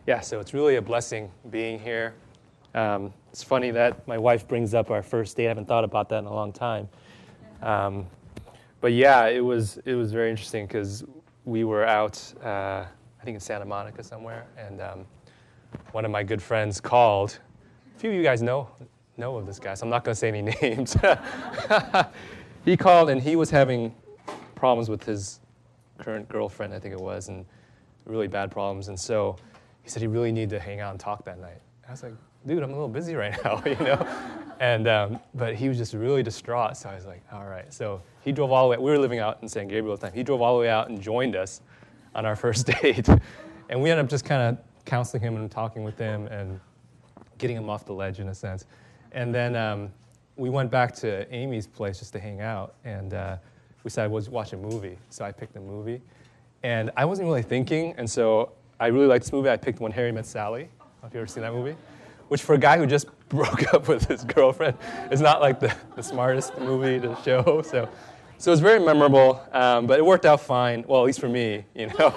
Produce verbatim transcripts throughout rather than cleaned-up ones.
Yeah, so it's really a blessing being here. Um, it's funny that my wife brings up our first date. I haven't thought about that in a long time. Um, but yeah, it was it was very interesting because we were out, uh, I think in Santa Monica somewhere, and um, one of my good friends called. A few of you guys know know of this guy, so I'm not going to say any names. He called, and he was having problems with his current girlfriend, I think it was, and really bad problems. And so he said he really needed to hang out and talk that night. I was like, dude, I'm a little busy right now, you know? And um, but he was just really distraught, so I was like, all right. So he drove all the way. We were living out in San Gabriel at the time. He drove all the way out and joined us on our first date. And we ended up just kind of counseling him and talking with him and getting him off the ledge in a sense. And then um, we went back to Amy's place just to hang out, and uh, we decided we'll watch a movie. So I picked a movie. And I wasn't really thinking, and so I really liked this movie. I picked When Harry Met Sally. I don't know if you've ever seen that movie. Which for a guy who just broke up with his girlfriend is not like the, the smartest movie to show. So so it was very memorable, um, but it worked out fine. Well, at least for me, you know.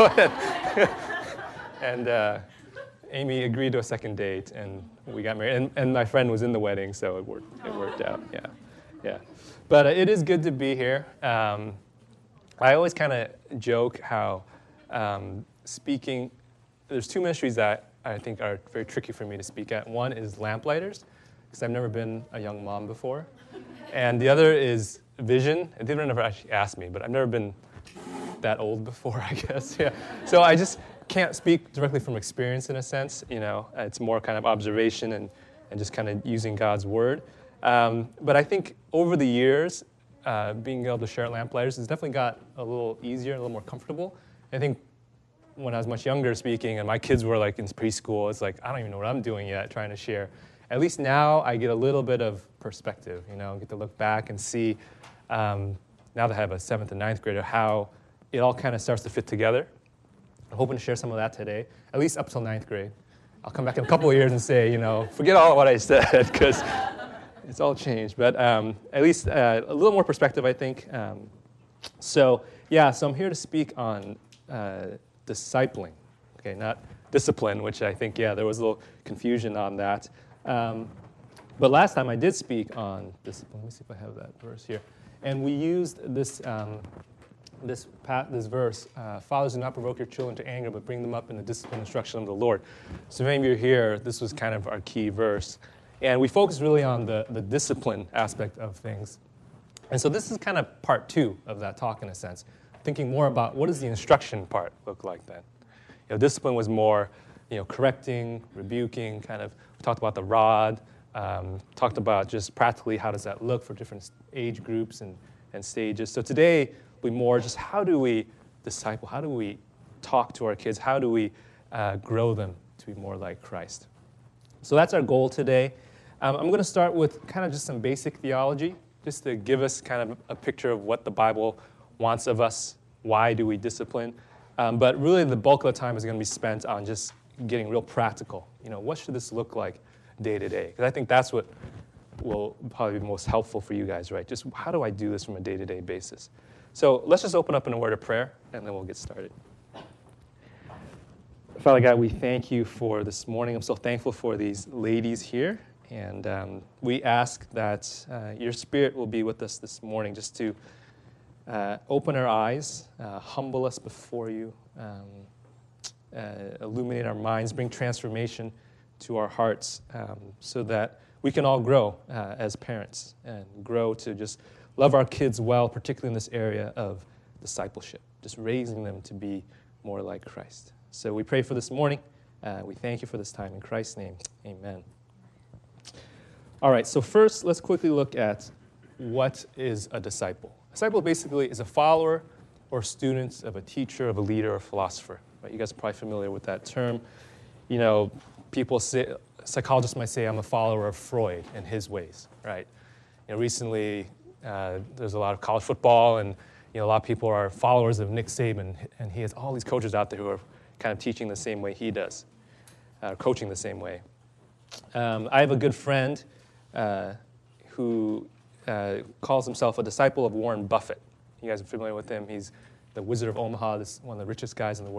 and uh, Amy agreed to a second date, and we got married. And, and my friend was in the wedding, so it worked. It worked out. Yeah, yeah. But uh, it is good to be here. Um, I always kind of joke how um, speaking. There's two ministries that I think are very tricky for me to speak at. One is Lamplighters, because I've never been a young mom before. And the other is Vision. And they never actually asked me, but I've never been that old before, I guess. Yeah. So I just can't speak directly from experience in a sense. You know, it's more kind of observation and, and just kind of using God's word. Um, but I think over the years, uh, being able to share at Lamplighters has definitely got a little easier, a little more comfortable. I think when I was much younger speaking and my kids were like in preschool, it's like, I don't even know what I'm doing yet, trying to share. At least now I get a little bit of perspective, you know, get to look back and see, um, now that I have a seventh and ninth grader, how it all kind of starts to fit together. I'm hoping to share some of that today, at least up till ninth grade. I'll come back in a couple of years and say, you know, forget all what I said, because it's all changed. But um, at least uh, a little more perspective, I think. Um, so, yeah, so I'm here to speak on uh, discipling, okay, not discipline, which I think, yeah, there was a little confusion on that. Um, but last time I did speak on discipline. Let me see if I have that verse here. And we used this um, this pat, this verse, uh, fathers, do not provoke your children to anger, but bring them up in the discipline and instruction of the Lord. So maybe you're here, this was kind of our key verse. And we focused really on the, the discipline aspect of things. And so this is kind of part two of that talk in a sense. Thinking more about what does the instruction part look like then. You know, discipline was more, you know, correcting, rebuking, kind of, we talked about the rod, um, talked about just practically how does that look for different age groups and, and stages. So today, we more just how do we disciple, how do we talk to our kids, how do we uh, grow them to be more like Christ. So that's our goal today. Um, I'm going to start with kind of just some basic theology, just to give us kind of a picture of what the Bible wants of us, why do we discipline. Um, but really the bulk of the time is going to be spent on just getting real practical. You know, what should this look like day to day? Because I think that's what will probably be most helpful for you guys, right? Just how do I do this from a day-to-day basis? So let's just open up in a word of prayer, and then we'll get started. Father God, we thank you for this morning. I'm so thankful for these ladies here. And um, we ask that uh, your Spirit will be with us this morning just to uh, open our eyes, uh, humble us before you, um, uh, illuminate our minds, bring transformation to our hearts um, so that we can all grow uh, as parents and grow to just love our kids well, particularly in this area of discipleship, just raising them to be more like Christ. So we pray for this morning. Uh, we thank you for this time. In Christ's name, amen. All right, so first, let's quickly look at what is a disciple. A disciple basically is a follower or student of a teacher, of a leader, or philosopher. Right? You guys are probably familiar with that term. You know, people say, psychologists might say, I'm a follower of Freud and his ways, right? You know, recently, uh, there's a lot of college football, and you know, a lot of people are followers of Nick Saban, and he has all these coaches out there who are kind of teaching the same way he does, uh, coaching the same way. Um, I have a good friend uh, who uh, calls himself a disciple of Warren Buffett. You guys are familiar with him. He's the Wizard of Omaha, this one of the richest guys in the world.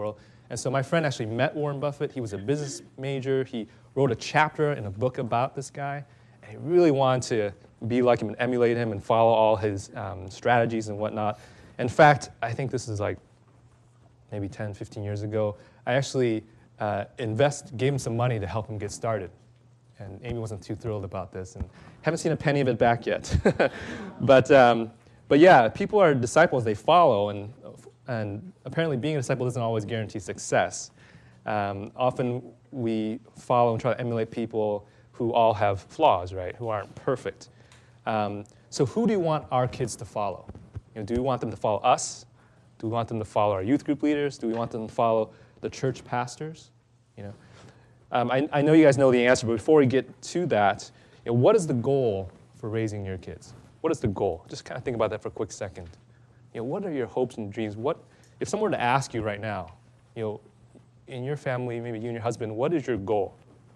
And so my friend actually met Warren Buffett. He was a business major. He wrote a chapter in a book about this guy. And he really wanted to be like him and emulate him and follow all his um, strategies and whatnot. In fact, I think this is like maybe ten, fifteen years ago. I actually uh, invest, gave him some money to help him get started. And Amy wasn't too thrilled about this. And haven't seen a penny of it back yet. but, um, but yeah, people are disciples they follow. And And apparently being a disciple doesn't always guarantee success. Um, often we follow and try to emulate people who all have flaws, right, who aren't perfect. Um, so who do you want our kids to follow? You know, do we want them to follow us? Do we want them to follow our youth group leaders? Do we want them to follow the church pastors? You know, um, I, I know you guys know the answer, but before we get to that, you know, what is the goal for raising your kids? What is the goal? Just kind of think about that for a quick second. You know, what are your hopes and dreams? What, if someone were to ask you right now, you know, in your family, maybe you and your husband, what is your goal?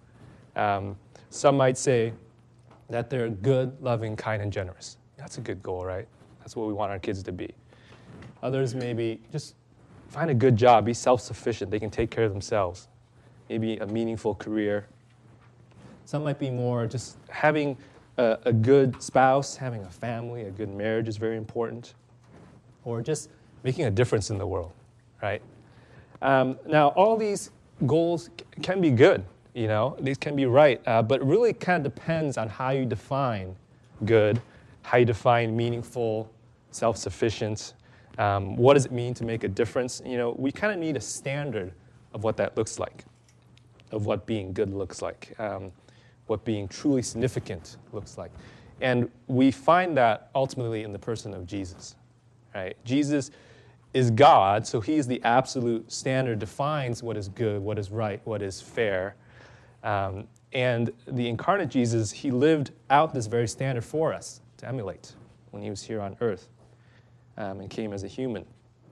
Um, some might say that they're good, loving, kind, and generous. That's a good goal, right? That's what we want our kids to be. Others maybe just find a good job, be self-sufficient. They can take care of themselves. Maybe a meaningful career. Some might be more just having a, a good spouse, having a family, a good marriage is very important. Or just making a difference in the world, right? Um, now, all these goals c- can be good, you know, these can be right, uh, but it really kind of depends on how you define good, how you define meaningful, self-sufficient. Um, what does it mean to make a difference? You know, we kind of need a standard of what that looks like, of what being good looks like, um, what being truly significant looks like. And we find that ultimately in the person of Jesus. Right? Jesus is God, so he is the absolute standard, defines what is good, what is right, what is fair. Um, and the incarnate Jesus, he lived out this very standard for us to emulate when he was here on earth um, and came as a human.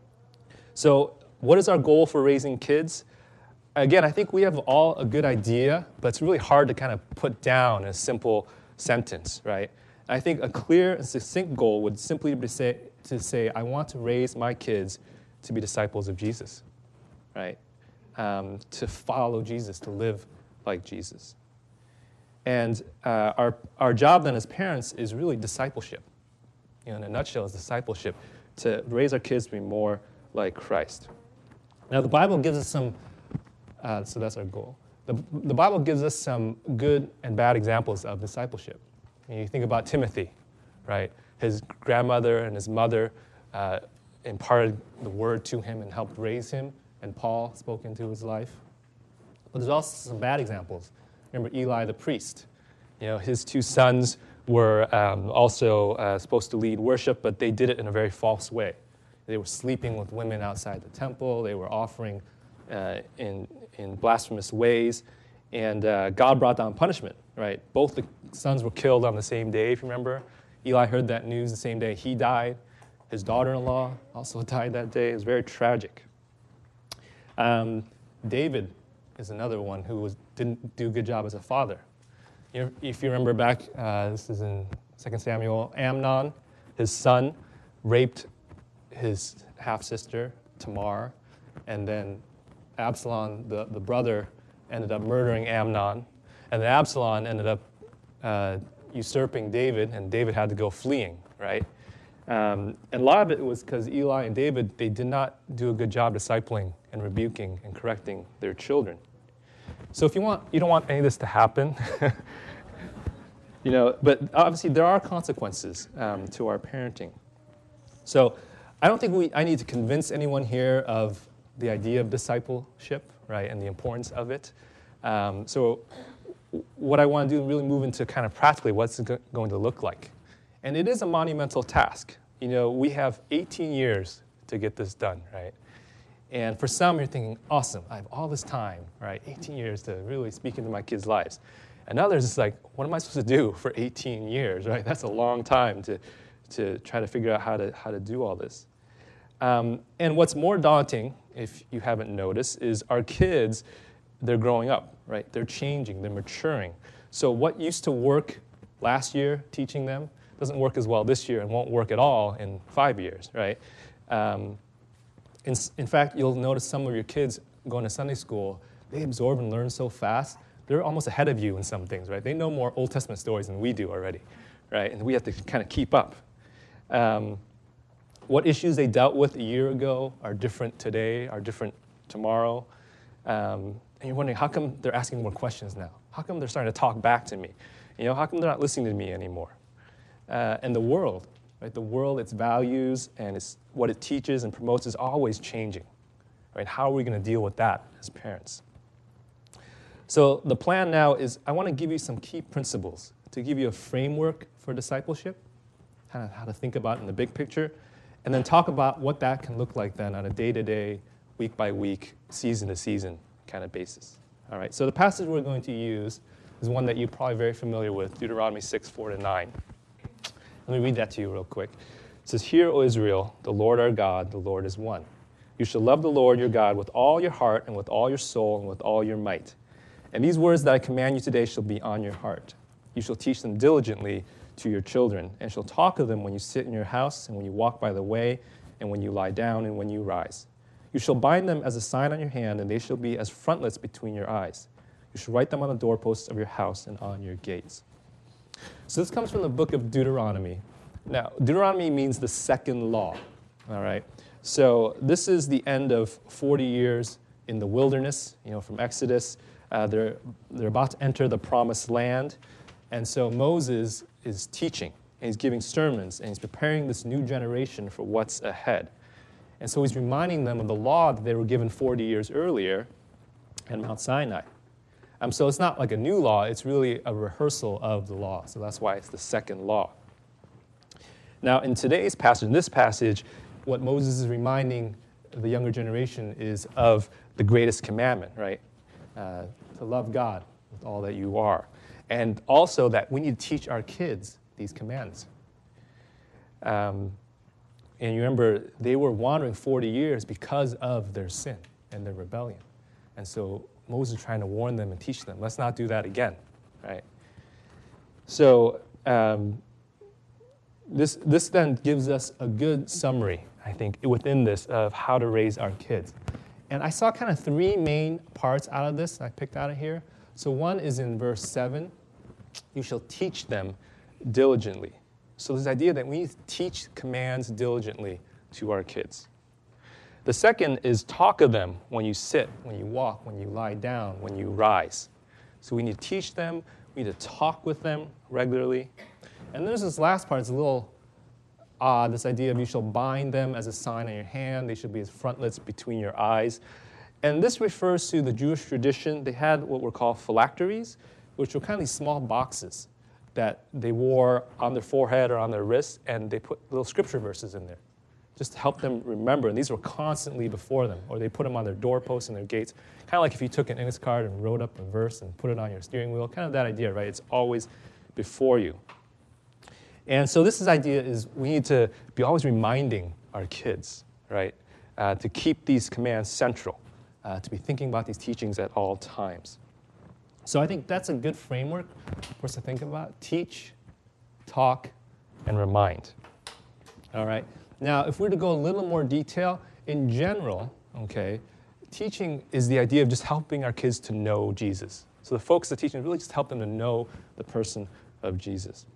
So what is our goal for raising kids? Again, I think we have all a good idea, but it's really hard to kind of put down in a simple sentence, right? I think a clear and succinct goal would simply be say, to say, I want to raise my kids to be disciples of Jesus, right? Um, to follow Jesus, to live like Jesus. And uh, our, our job then as parents is really discipleship. You know, in a nutshell, is discipleship, to raise our kids to be more like Christ. Now, the Bible gives us some, uh, so that's our goal. The, the Bible gives us some good and bad examples of discipleship. You, know, you think about Timothy, right? His grandmother and his mother uh, imparted the word to him and helped raise him, and Paul spoke into his life. But there's also some bad examples. Remember Eli the priest. You know, his two sons were um, also uh, supposed to lead worship, but they did it in a very false way. They were sleeping with women outside the temple. They were offering uh, in, in blasphemous ways. And uh, God brought down punishment, right? Both the sons were killed on the same day, if you remember. Eli heard that news the same day he died. His daughter-in-law also died that day. It was very tragic. Um, David is another one who was, didn't do a good job as a father. You know, if you remember back, uh, this is in Second Samuel, Amnon, his son, raped his half-sister, Tamar, and then Absalom, the, the brother, ended up murdering Amnon, and then Absalom ended up uh, usurping David, and David had to go fleeing, right? Um, and a lot of it was because Eli and David, they did not do a good job discipling and rebuking and correcting their children. So if you want, you don't want any of this to happen, you know, but obviously there are consequences um, to our parenting. So I don't think we, I need to convince anyone here of the idea of discipleship, right, and the importance of it. Um, so what I want to do is really move into kind of practically what's it going to look like. And it is a monumental task. You know, we have eighteen years to get this done, right? And for some, you're thinking, awesome, I have all this time, right? eighteen years to really speak into my kids' lives. And others, it's like, what am I supposed to do for eighteen years, right? That's a long time to, to try to figure out how to, how to do all this. Um, and what's more daunting, if you haven't noticed, is our kids, they're growing up, right? They're changing, they're maturing. So what used to work last year, teaching them, doesn't work as well this year and won't work at all in five years, right? Um, in, in fact, you'll notice some of your kids going to Sunday school, they absorb and learn so fast. They're almost ahead of you in some things, right? They know more Old Testament stories than we do already, right? And we have to kind of keep up. Um, what issues they dealt with a year ago are different today, are different tomorrow. Um, and you're wondering, how come they're asking more questions now? How come they're starting to talk back to me? You know, how come they're not listening to me anymore? Uh, and the world, right? The world, its values and its, what it teaches and promotes is always changing, right? How are we going to deal with that as parents? So the plan now is I want to give you some key principles to give you a framework for discipleship, kind of how to think about it in the big picture, and then talk about what that can look like then on a day-to-day, week-by-week, season-to-season kind of basis. All right, so the passage we're going to use is one that you're probably very familiar with, Deuteronomy six, four to nine. Let me read that to you real quick. It says, "Hear, O Israel, the Lord our God, the Lord is one. You shall love the Lord your God with all your heart and with all your soul and with all your might. And these words that I command you today shall be on your heart. You shall teach them diligently to your children, and shall talk of them when you sit in your house, and when you walk by the way, and when you lie down, and when you rise. You shall bind them as a sign on your hand, and they shall be as frontlets between your eyes. You shall write them on the doorposts of your house and on your gates." So this comes from the book of Deuteronomy. Now, Deuteronomy means the second law, all right? So this is the end of forty years in the wilderness, you know, from Exodus. Uh, they're, they're about to enter the promised land. And so Moses is teaching, and he's giving sermons, and he's preparing this new generation for what's ahead. And so he's reminding them of the law that they were given forty years earlier at Mount Sinai. Um, so it's not like a new law, it's really a rehearsal of the law. So that's why it's the second law. Now, in today's passage, in this passage, what Moses is reminding the younger generation is of the greatest commandment, right? Uh, to love God with all that you are. And also that we need to teach our kids these commands. Um, and you remember, they were wandering forty years because of their sin and their rebellion. And so Moses is trying to warn them and teach them, let's not do that again, right? So um, this, this then gives us a good summary, I think, within this of how to raise our kids. And I saw kind of three main parts out of this I picked out of here. So one is in verse seven, you shall teach them diligently. So this idea that we need to teach commands diligently to our kids. The second is talk of them when you sit, when you walk, when you lie down, when you rise. So we need to teach them, we need to talk with them regularly. And there's this last part, it's a little odd, this idea of you shall bind them as a sign on your hand, they should be as frontlets between your eyes. And this refers to the Jewish tradition. They had what were called phylacteries, which were kind of these small boxes that they wore on their forehead or on their wrists, and they put little scripture verses in there just to help them remember. And these were constantly before them, or they put them on their doorposts and their gates, kind of like if you took an index card and wrote up a verse and put it on your steering wheel, kind of that idea, right? It's always before you. And so this is idea is we need to be always reminding our kids, right, uh, to keep these commands central, uh, to be thinking about these teachings at all times. So I think that's a good framework for us to think about. Teach, talk, and remind. All right. Now, if we were to go a little more detail, in general, okay, teaching is the idea of just helping our kids to know Jesus. So the focus of teaching is really just help them to know the person of Jesus.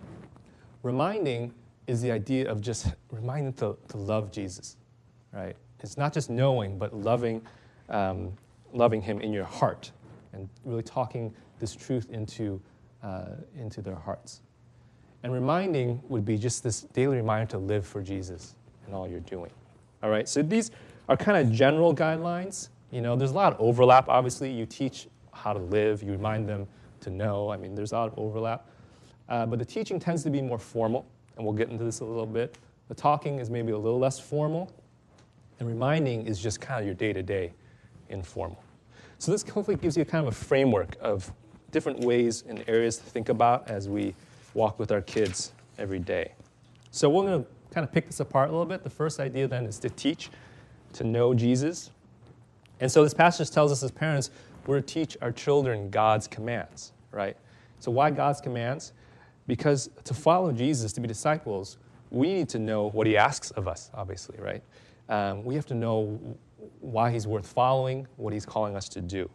Reminding is the idea of just reminding them to, to love Jesus, right? It's not just knowing, but loving, um, loving him in your heart and really talking this truth into, uh, into their hearts. And reminding would be just this daily reminder to live for Jesus in all you're doing. All right, so these are kind of general guidelines. You know, there's a lot of overlap, obviously. You teach how to live, you remind them to know. I mean, there's a lot of overlap. Uh, but the teaching tends to be more formal, and we'll get into this a little bit. The talking is maybe a little less formal, and reminding is just kind of your day-to-day informal. So this hopefully gives you kind of a framework of different ways and areas to think about as we walk with our kids every day. So we're going to kind of pick this apart a little bit. The first idea then is to teach, to know Jesus. And so this passage tells us as parents, we're to teach our children God's commands, right? So why God's commands? Because to follow Jesus, to be disciples, we need to know what he asks of us, obviously, right? Um, we have to know why he's worth following, what he's calling us to do.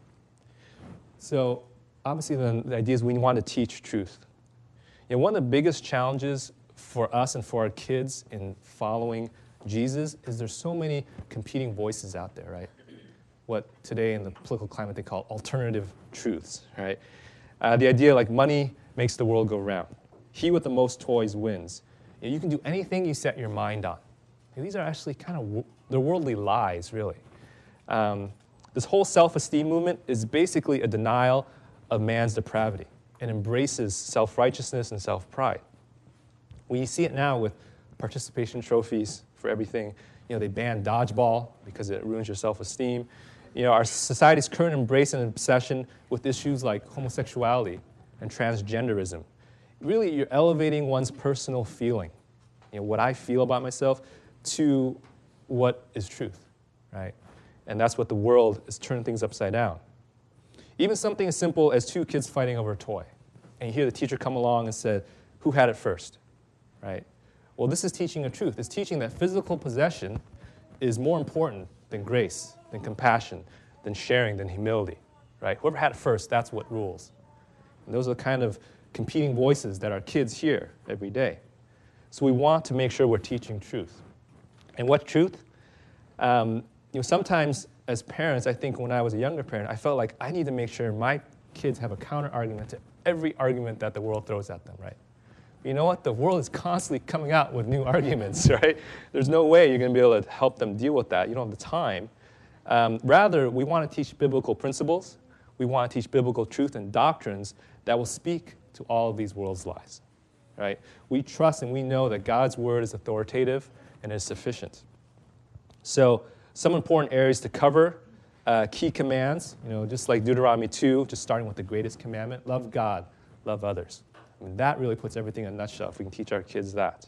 So obviously then the idea is we want to teach truth. You know, one of the biggest challenges for us and for our kids in following Jesus is there's so many competing voices out there, right? What today in the political climate they call alternative truths, right? Uh, the idea like money makes the world go round. He with the most toys wins. You know, you can do anything you set your mind on. And these are actually kind of, they're worldly lies, really. Um, this whole self-esteem movement is basically a denial of man's depravity. It embraces self-righteousness and self-pride. We see it now with participation trophies for everything. You know, they ban dodgeball because it ruins your self-esteem. You know, our society's current embrace and obsession with issues like homosexuality and transgenderism. Really, you're elevating one's personal feeling, you know, what I feel about myself, to what is truth, right? And that's what the world is turning things upside down. Even something as simple as two kids fighting over a toy. And you hear the teacher come along and say, who had it first, right? Well, this is teaching a truth. It's teaching that physical possession is more important than grace, than compassion, than sharing, than humility, right? Whoever had it first, that's what rules. And those are the kind of competing voices that our kids hear every day. So we want to make sure we're teaching truth. And what truth? Um, you know, sometimes as parents, I think when I was a younger parent, I felt like I need to make sure my kids have a counter-argument to every argument that the world throws at them, right? You know what? The world is constantly coming out with new arguments, right? There's no way you're going to be able to help them deal with that. You don't have the time. Um, rather, we want to teach biblical principles. We want to teach biblical truth and doctrines that will speak to all of these world's lies, right? We trust and we know that God's word is authoritative and is sufficient. So some important areas to cover, uh, key commands, you know, just like Deuteronomy two, just starting with the greatest commandment, love God, love others. I mean, that really puts everything in a nutshell if we can teach our kids that.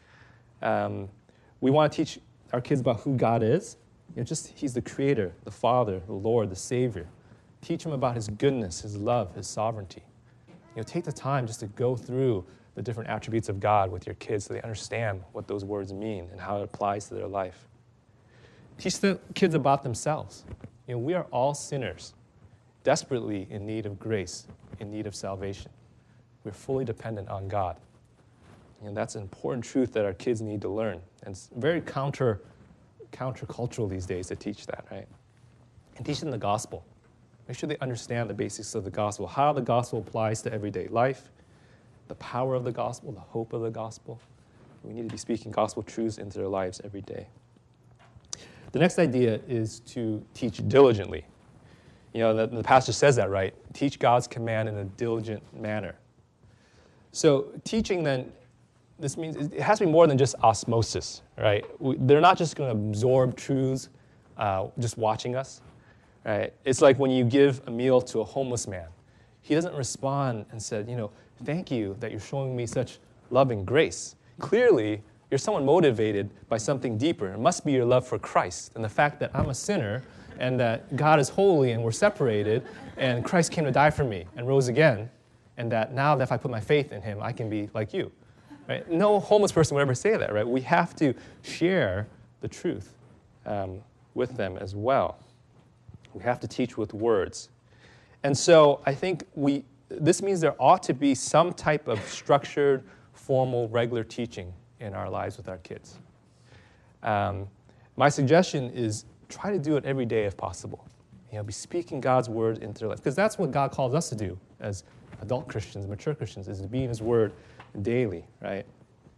Um, we want to teach our kids about who God is. You know, just He's the Creator, the Father, the Lord, the Savior. Teach them about His goodness, His love, His sovereignty. You know, take the time just to go through the different attributes of God with your kids so they understand what those words mean and how it applies to their life. Teach the kids about themselves. You know, we are all sinners, desperately in need of grace, in need of salvation. We're fully dependent on God. And that's an important truth that our kids need to learn. And it's very counter, countercultural these days to teach that, right? And teach them the gospel. Make sure they understand the basics of the gospel, how the gospel applies to everyday life, the power of the gospel, the hope of the gospel. We need to be speaking gospel truths into their lives every day. The next idea is to teach diligently. You know, the, the pastor says that, right? Teach God's command in a diligent manner. So teaching then, this means it has to be more than just osmosis, right? We, they're not just going to absorb truths uh, just watching us, right? It's like when you give a meal to a homeless man. He doesn't respond and said, you know, thank you that you're showing me such love and grace. Clearly, you're someone motivated by something deeper. It must be your love for Christ and the fact that I'm a sinner and that God is holy and we're separated and Christ came to die for me and rose again, and that now that if I put my faith in Him, I can be like you. Right? No homeless person would ever say that, right? We have to share the truth um, with them as well. We have to teach with words. And so I think we this means there ought to be some type of structured, formal, regular teaching in our lives with our kids. Um, my suggestion is try to do it every day if possible. You know, be speaking God's word into their life, because that's what God calls us to do as adult Christians, mature Christians, is to be in His word daily, right?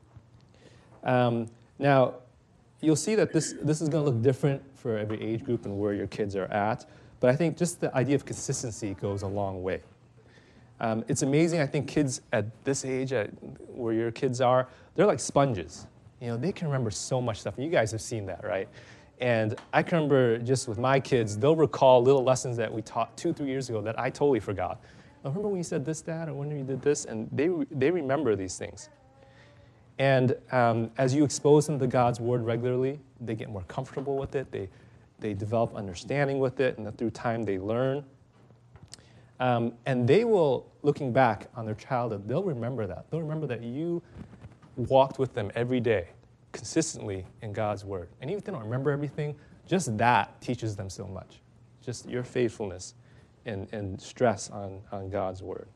Um, now, you'll see that this, this is going to look different for every age group and where your kids are at, but I think just the idea of consistency goes a long way. Um, it's amazing, I think kids at this age, at where your kids are, they're like sponges. You know, they can remember so much stuff. And you guys have seen that, right? And I can remember just with my kids, they'll recall little lessons that we taught two, three years ago that I totally forgot. I remember when you said this, Dad, or when you did this? And they they remember these things. And um, as you expose them to God's word regularly, they get more comfortable with it. They they develop understanding with it, and that through time they learn. Um, and they will, looking back on their childhood, they'll remember that. They'll remember that you walked with them every day, consistently in God's word. And even if they don't remember everything, just that teaches them so much. Just your faithfulness and, and stress on, on God's word.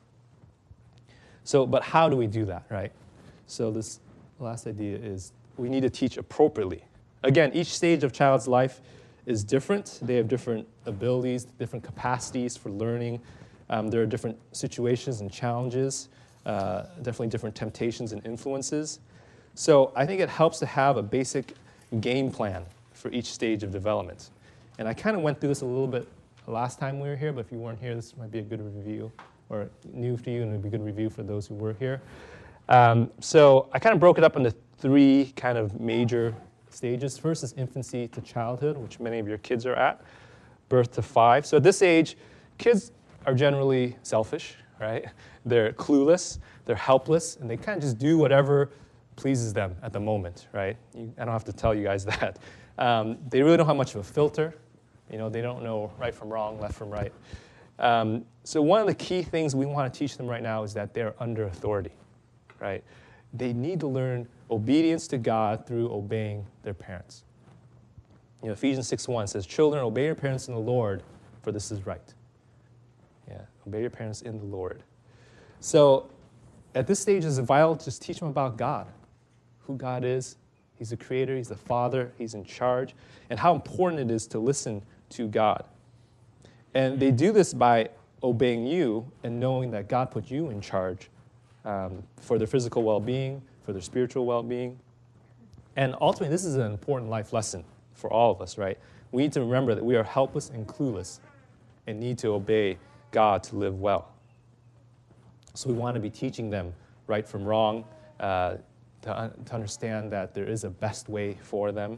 So, but how do we do that, right? So this last idea is we need to teach appropriately. Again, each stage of child's life is different. They have different abilities, different capacities for learning. Um, there are different situations and challenges, uh, definitely different temptations and influences. So I think it helps to have a basic game plan for each stage of development. And I kind of went through this a little bit last time we were here, but if you weren't here, this might be a good review, or new to you, and it would be a good review for those who were here. Um, so I kind of broke it up into three kind of major stages. First is infancy to childhood, which many of your kids are at, birth to five. So at this age, kids are generally selfish, right? They're clueless, they're helpless, and they kind of just do whatever pleases them at the moment, right? You, I don't have to tell you guys that. Um, they really don't have much of a filter. You know, they don't know right from wrong, left from right. Um, so one of the key things we want to teach them right now is that they're under authority, right? They need to learn obedience to God through obeying their parents. You know, Ephesians six one says, "Children, obey your parents in the Lord, for this is right." Yeah, obey your parents in the Lord. So at this stage, it's vital to just teach them about God, who God is. He's the creator, he's the father, he's in charge, and how important it is to listen to God. And they do this by obeying you and knowing that God put you in charge um, for their physical well-being, for their spiritual well-being. And ultimately, this is an important life lesson for all of us, right? We need to remember that we are helpless and clueless and need to obey God to live well. So we want to be teaching them right from wrong, uh, to, un- to understand that there is a best way for them.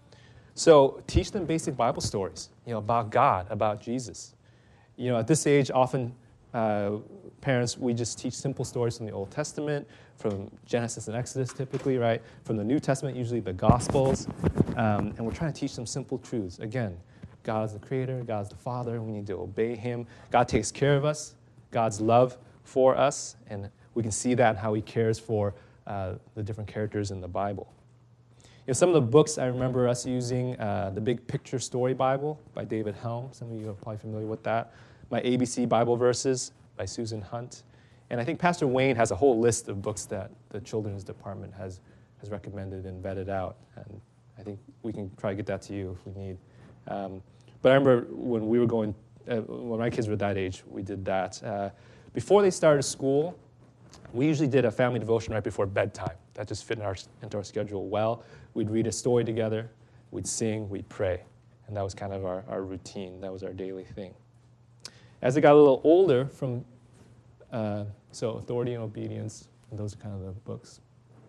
So teach them basic Bible stories, you know, about God, about Jesus. You know, at this age, often uh, parents, we just teach simple stories from the Old Testament, from Genesis and Exodus typically, right? From the New Testament, usually the Gospels. Um, and we're trying to teach them simple truths. Again, God's the creator, God's the father, we need to obey him. God takes care of us, God's love for us, and we can see that in how he cares for uh, the different characters in the Bible. You know, some of the books I remember us using, uh, the Big Picture Story Bible by David Helm. Some of you are probably familiar with that. My A B C Bible Verses by Susan Hunt. And I think Pastor Wayne has a whole list of books that the children's department has, has recommended and vetted out. And I think we can try to get that to you if we need. Um, but I remember when we were going, uh, when my kids were that age, we did that. Uh, before they started school, we usually did a family devotion right before bedtime. That just fit in our, into our schedule well. We'd read a story together, we'd sing, we'd pray. And that was kind of our, our routine. That was our daily thing. As I got a little older, from uh, so Authority and Obedience, and those are kind of the books.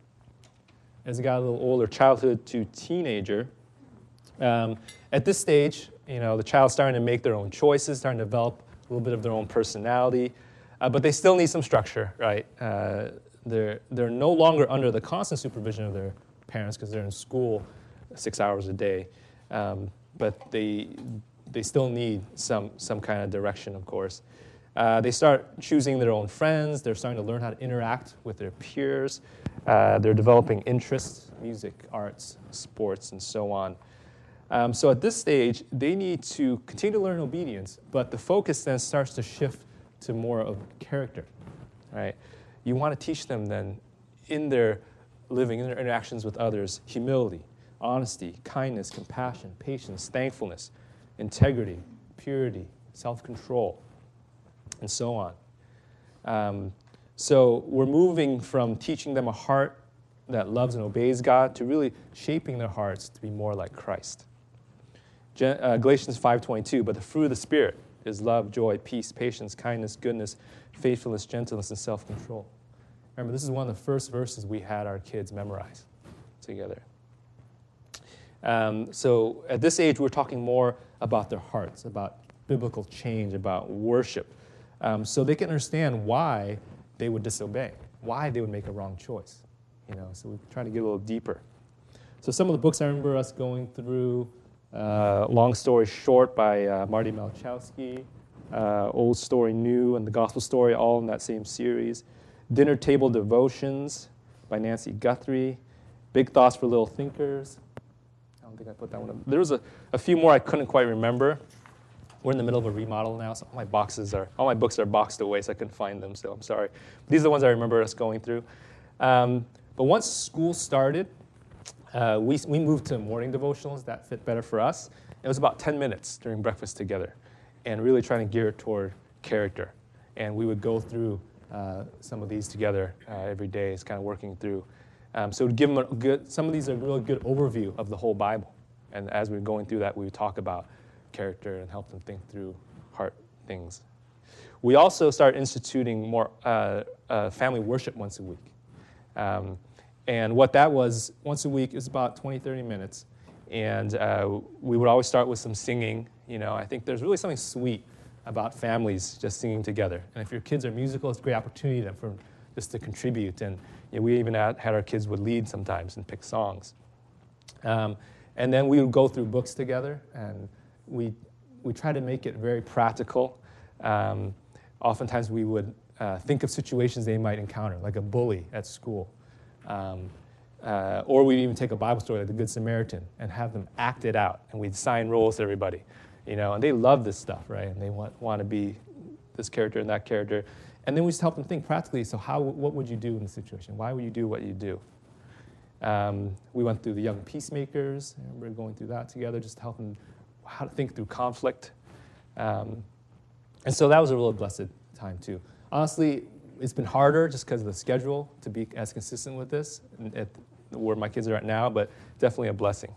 As I got a little older, childhood to teenager, um, at this stage, you know, the child's starting to make their own choices, starting to develop a little bit of their own personality, uh, but they still need some structure, right? Uh, they're they're no longer under the constant supervision of their parents because they're in school six hours a day, um, but they they still need some some kind of direction, of course. Uh, they start choosing their own friends. They're starting to learn how to interact with their peers. Uh, they're developing interests, music, arts, sports, and so on. Um, so at this stage, they need to continue to learn obedience, but the focus then starts to shift to more of character, right? You want to teach them then in their living, in their interactions with others, humility, honesty, kindness, compassion, patience, thankfulness, integrity, purity, self-control, and so on. Um, so we're moving from teaching them a heart that loves and obeys God to really shaping their hearts to be more like Christ. Gen- uh, Galatians five twenty-two, but the fruit of the Spirit is love, joy, peace, patience, kindness, goodness, faithfulness, gentleness, and self-control. Remember, this is one of the first verses we had our kids memorize together. Um, so at this age, we're talking more about their hearts, about biblical change, about worship, um, so they can understand why they would disobey, why they would make a wrong choice. You know, so we try to get a little deeper. So some of the books I remember us going through, uh, Long Story Short by uh, Marty Malachowski, uh, Old Story New, and The Gospel Story, all in that same series. Dinner Table Devotions by Nancy Guthrie, Big Thoughts for Little Thinkers. don't think I put that one up. There was a, a few more I couldn't quite remember. We're in the middle of a remodel now, so all my boxes are, all my books are boxed away, so I couldn't find them, so I'm sorry. These are the ones I remember us going through. Um, but once school started, uh, we, we moved to morning devotionals. That fit better for us. It was about ten minutes during breakfast together, and really trying to gear it toward character. And we would go through uh, some of these together uh, every day, it's kind of working through. Um, so to give them a good, some of these are a really good overview of the whole Bible. And as we were going through that, we would talk about character and help them think through heart things. We also started instituting more uh, uh, family worship once a week. Um, and what that was, once a week, is about twenty, thirty minutes. And uh, we would always start with some singing. You know, I think there's really something sweet about families just singing together. And if your kids are musical, it's a great opportunity for just to contribute. And you know, we even had, had our kids would lead sometimes and pick songs. Um, and then we would go through books together, and we we try to make it very practical. Um, oftentimes we would uh, think of situations they might encounter, like a bully at school. Um, uh, or we'd even take a Bible story like the Good Samaritan and have them act it out. And we'd assign roles to everybody. You know, and they love this stuff, right? And they want, want to be this character and that character. And then we just help them think practically, so how, what would you do in the situation? Why would you do what you do? Um, we went through the Young Peacemakers. I remember going through that together, just to help them how to think through conflict. Um, and so that was a real blessed time, too. Honestly, it's been harder just because of the schedule to be as consistent with this at where my kids are at now, but definitely a blessing.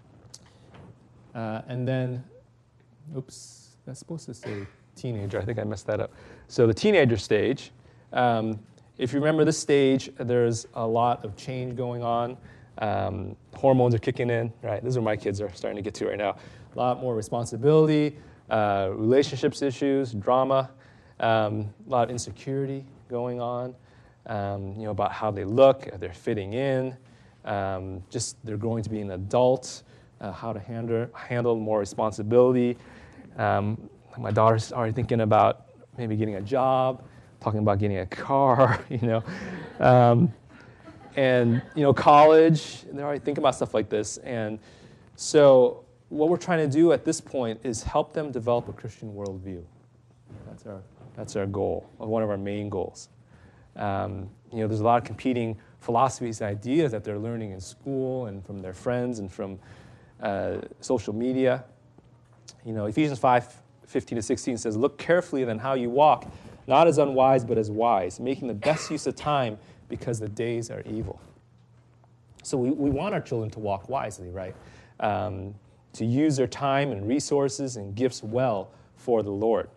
Uh, and then, oops, that's supposed to say teenager. I think I messed that up. So the teenager stage, um, if you remember this stage, there's a lot of change going on. Um, hormones are kicking in, right? This is where my kids are starting to get to right now. A lot more responsibility, uh, relationships issues, drama, um, a lot of insecurity going on, um, you know, about how they look, they're fitting in, um, just they're growing to be an adult, uh, how to handle, handle more responsibility. Um, my daughter's already thinking about maybe getting a job, talking about getting a car, you know. Um, and, you know, college, they're already thinking about stuff like this. And so what we're trying to do at this point is help them develop a Christian worldview. That's our, that's our goal, one of our main goals. Um, you know, there's a lot of competing philosophies and ideas that they're learning in school and from their friends and from uh, social media. You know, Ephesians five, fifteen to sixteen says, "Look carefully then how you walk, not as unwise, but as wise, making the best use of time because the days are evil." So we, we want our children to walk wisely, right? Um, to use their time and resources and gifts well for the Lord.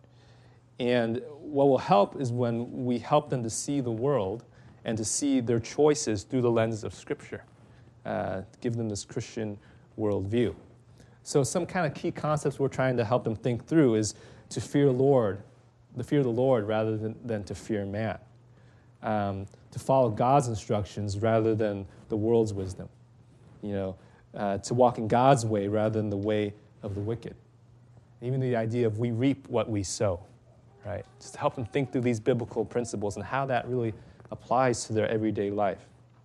And what will help is when we help them to see the world and to see their choices through the lens of Scripture, uh, give them this Christian worldview. So some kind of key concepts we're trying to help them think through is to fear Lord, the fear of the Lord rather than, than to fear man. Um, to follow God's instructions rather than the world's wisdom. You know, uh, to walk in God's way rather than the way of the wicked. Even the idea of we reap what we sow, right? Just to help them think through these biblical principles and how that really applies to their everyday life.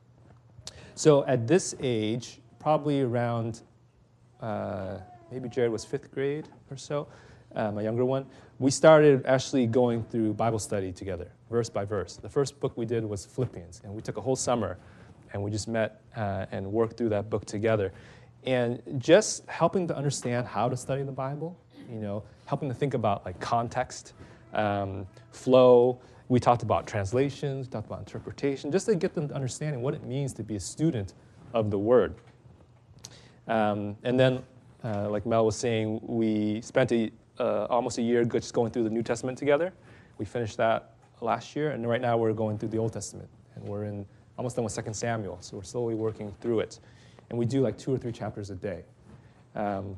So at this age, probably around, uh, maybe Jared was fifth grade or so, uh, my younger one, we started actually going through Bible study together, verse by verse. The first book we did was Philippians, and we took a whole summer, and we just met uh, and worked through that book together. And just helping to understand how to study the Bible, you know, helping to think about like context, um, flow. We talked about translations, we talked about interpretation, just to get them to understanding what it means to be a student of the Word. Um, and then, uh, like Mel was saying, we spent a, uh, almost a year just going through the New Testament together. We finished that last year, and right now we're going through the Old Testament, and we're in almost done with Second Samuel, so we're slowly working through it. And we do like two or three chapters a day. Um,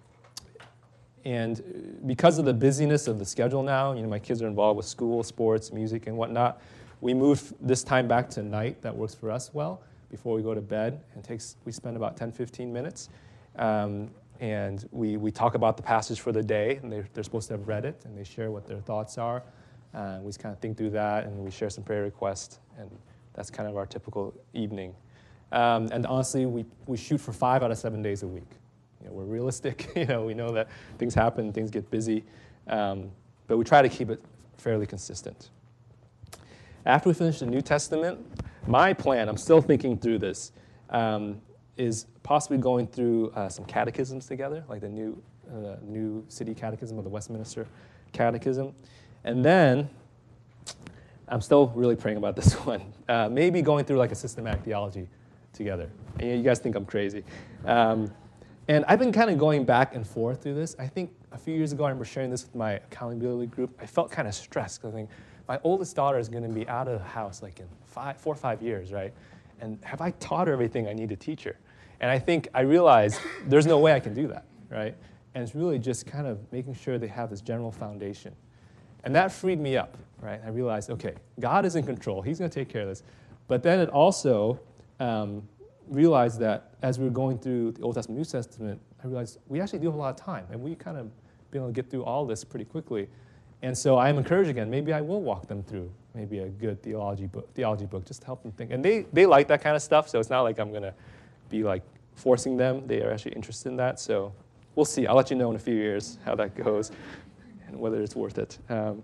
and because of the busyness of the schedule now, you know, my kids are involved with school, sports, music, and whatnot, we moved this time back to night. That works for us well, before we go to bed. And takes we spend about ten, fifteen minutes. Um, and we, we talk about the passage for the day, and they're, they're supposed to have read it, and they share what their thoughts are. Uh, we just kind of think through that, and we share some prayer requests, and that's kind of our typical evening. Um, and honestly, we, we shoot for five out of seven days a week. You know, we're realistic. You know, we know that things happen, things get busy, um, but we try to keep it fairly consistent. After we finish the New Testament, my plan, I'm still thinking through this, um, is possibly going through uh, some catechisms together, like the new, uh, new City Catechism or the Westminster Catechism. And then, I'm still really praying about this one, uh, maybe going through like a systematic theology together. And you guys think I'm crazy. Um, and I've been kind of going back and forth through this. I think a few years ago, I remember sharing this with my accountability group. I felt kind of stressed because I think my oldest daughter is going to be out of the house like in five, four or five years, right? And have I taught her everything I need to teach her? And I think I realized there's no way I can do that, right? And it's really just kind of making sure they have this general foundation. And that freed me up, right? I realized, okay, God is in control. He's going to take care of this. But then it also um, realized that as we were going through the Old Testament, New Testament, I realized we actually do have a lot of time. And we kind of been able to get through all this pretty quickly. And so I am encouraged again. Maybe I will walk them through maybe a good theology book, theology book just to help them think. And they, they like that kind of stuff, so it's not like I'm going to be like forcing them. They are actually interested in that. So we'll see. I'll let you know in a few years how that goes and whether it's worth it. Um,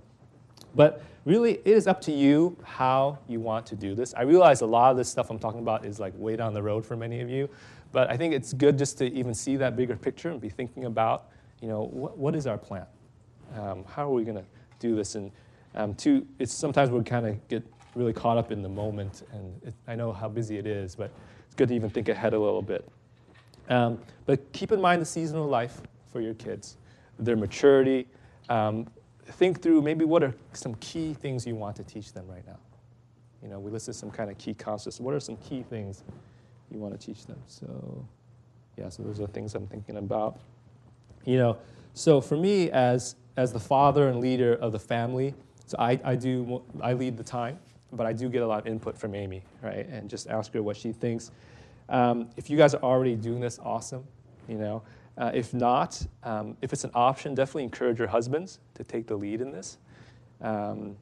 but really, it is up to you how you want to do this. I realize a lot of this stuff I'm talking about is like way down the road for many of you. But I think it's good just to even see that bigger picture and be thinking about, you know, what, what is our plan? Um, how are we going to do this? And um, two, it's sometimes we kind of get really caught up in the moment, and it, I know how busy it is, but it's good to even think ahead a little bit. Um, but keep in mind the season of life for your kids, their maturity. Um, think through maybe what are some key things you want to teach them right now. You know, we listed some kind of key concepts. What are some key things you want to teach them? So, yeah, so those are things I'm thinking about. You know, so for me as as the father and leader of the family, so I, I do I lead the time, but I do get a lot of input from Amy, right? And just ask her what she thinks. Um, if you guys are already doing this, awesome. You know, uh, if not, um, if it's an option, definitely encourage your husbands to take the lead in this. Um,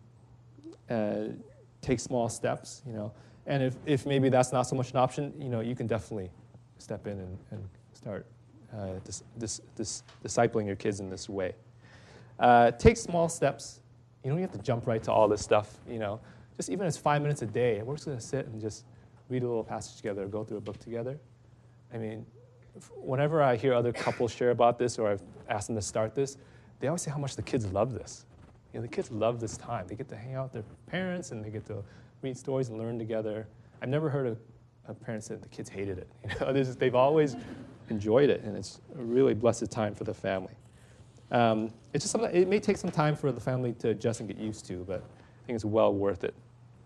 uh, take small steps, you know. And if, if maybe that's not so much an option, you know, you can definitely step in and, and start uh, dis, dis, dis, discipling your kids in this way. Uh, take small steps. You don't have to jump right to all this stuff, you know. Just even if it's five minutes a day, we're just going to sit and just read a little passage together, or go through a book together. I mean, whenever I hear other couples share about this, or I've asked them to start this, they always say how much the kids love this. You know, the kids love this time. They get to hang out with their parents, and they get to read stories and learn together. I've never heard a, a parent say that the kids hated it. You know, just, they've always enjoyed it, and it's a really blessed time for the family. Um, it's just something, it may take some time for the family to adjust and get used to, but I think it's well worth it.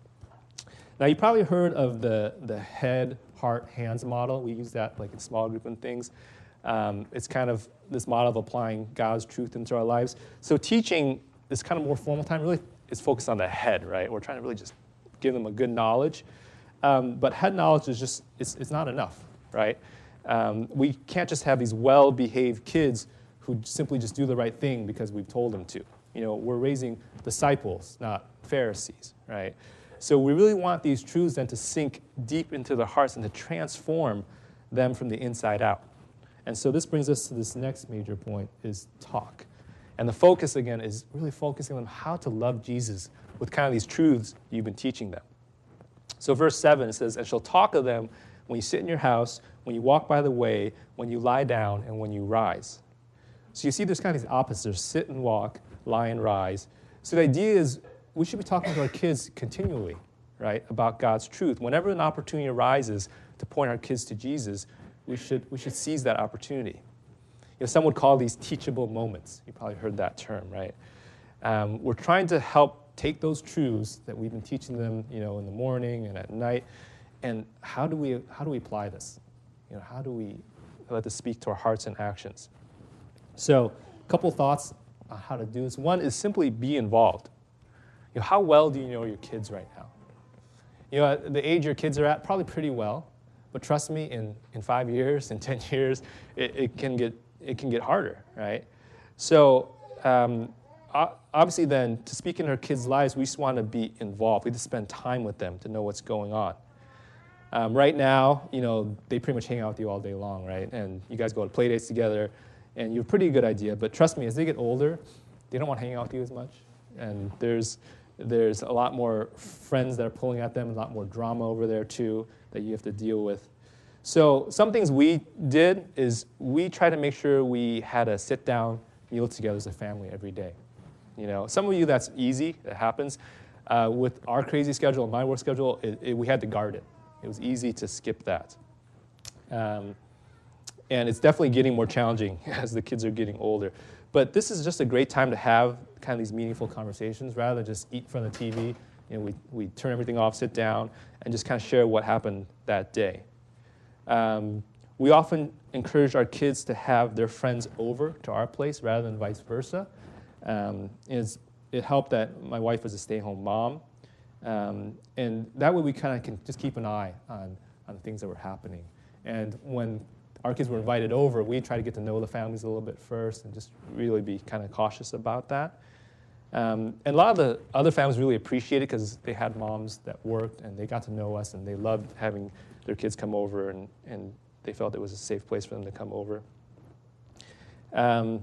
Now, you probably heard of the, the head, heart, hands model. We use that like in small group and things. Um, it's kind of this model of applying God's truth into our lives. So teaching this kind of more formal time really is focused on the head, right? We're trying to really just give them a good knowledge. Um, but head knowledge is just, it's, it's not enough, right? Um, we can't just have these well-behaved kids who simply just do the right thing because we've told them to. You know, we're raising disciples, not Pharisees, right? So we really want these truths then to sink deep into their hearts and to transform them from the inside out. And so this brings us to this next major point, is talk. And the focus, again, is really focusing on how to love Jesus with kind of these truths you've been teaching them. So verse seven, it says, "And shall talk of them when you sit in your house, when you walk by the way, when you lie down, and when you rise." So you see there's kind of these opposites. There's sit and walk, lie and rise. So the idea is we should be talking to our kids continually, right, about God's truth. Whenever an opportunity arises to point our kids to Jesus, we should, we should seize that opportunity. You know, some would call these teachable moments. You probably heard that term, right? Um, we're trying to help take those truths that we've been teaching them, you know, in the morning and at night, and how do we how do we apply this? You know, how do we let this speak to our hearts and actions? So, a couple thoughts on how to do this. One is simply be involved. You know, how well do you know your kids right now? You know, at the age your kids are at, probably pretty well. But trust me, in, in five years, in ten years, it, it can get it can get harder, right? So, um, obviously, then to speak in our kids' lives, we just want to be involved. We have to spend time with them to know what's going on. Um, right now, you know, they pretty much hang out with you all day long, right? And you guys go to play dates together, and you're a pretty good idea. But trust me, as they get older, they don't want to hang out with you as much. And there's there's a lot more friends that are pulling at them, a lot more drama over there too that you have to deal with. So some things we did is we try to make sure we had a sit-down meal together as a family every day. You know, some of you that's easy, it happens. Uh, with our crazy schedule and my work schedule, it, it, we had to guard it. It was easy to skip that. Um, and it's definitely getting more challenging as the kids are getting older. But this is just a great time to have kind of these meaningful conversations rather than just eat in front of the T V. You know, we, we turn everything off, sit down, and just kind of share what happened that day. Um, we often encourage our kids to have their friends over to our place rather than vice versa. Um, it's, it helped that my wife was a stay-at-home mom. Um, and that way we kind of can just keep an eye on, on things that were happening. And when our kids were invited over, we try to get to know the families a little bit first and just really be kind of cautious about that. Um, and a lot of the other families really appreciated it because they had moms that worked and they got to know us and they loved having their kids come over and, and they felt it was a safe place for them to come over. Um,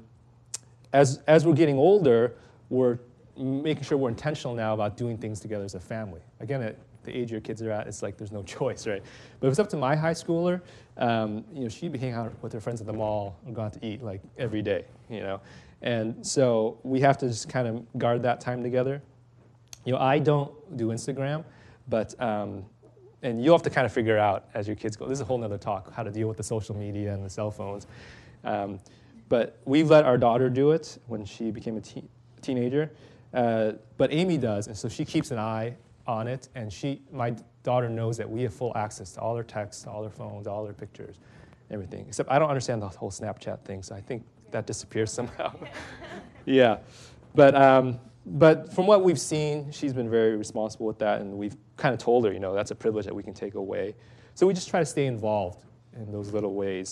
as, as we're getting older, we're making sure we're intentional now about doing things together as a family. Again, at the age your kids are at, it's like there's no choice, right? But if it's up to my high schooler, um, you know, she'd be hanging out with her friends at the mall and going out to eat like every day, you know? And so we have to just kind of guard that time together. You know, I don't do Instagram, but, um, and you'll have to kind of figure out as your kids go, this is a whole nother talk, how to deal with the social media and the cell phones. Um, but we've let our daughter do it when she became a teen, teenager. Uh, but Amy does, and so she keeps an eye on it, and she, my daughter knows that we have full access to all their texts, all their phones, all their pictures, everything. Except I don't understand the whole Snapchat thing, so I think that disappears somehow. Yeah, but um, but from what we've seen, she's been very responsible with that, and we've kind of told her, you know, that's a privilege that we can take away. So we just try to stay involved in those little ways,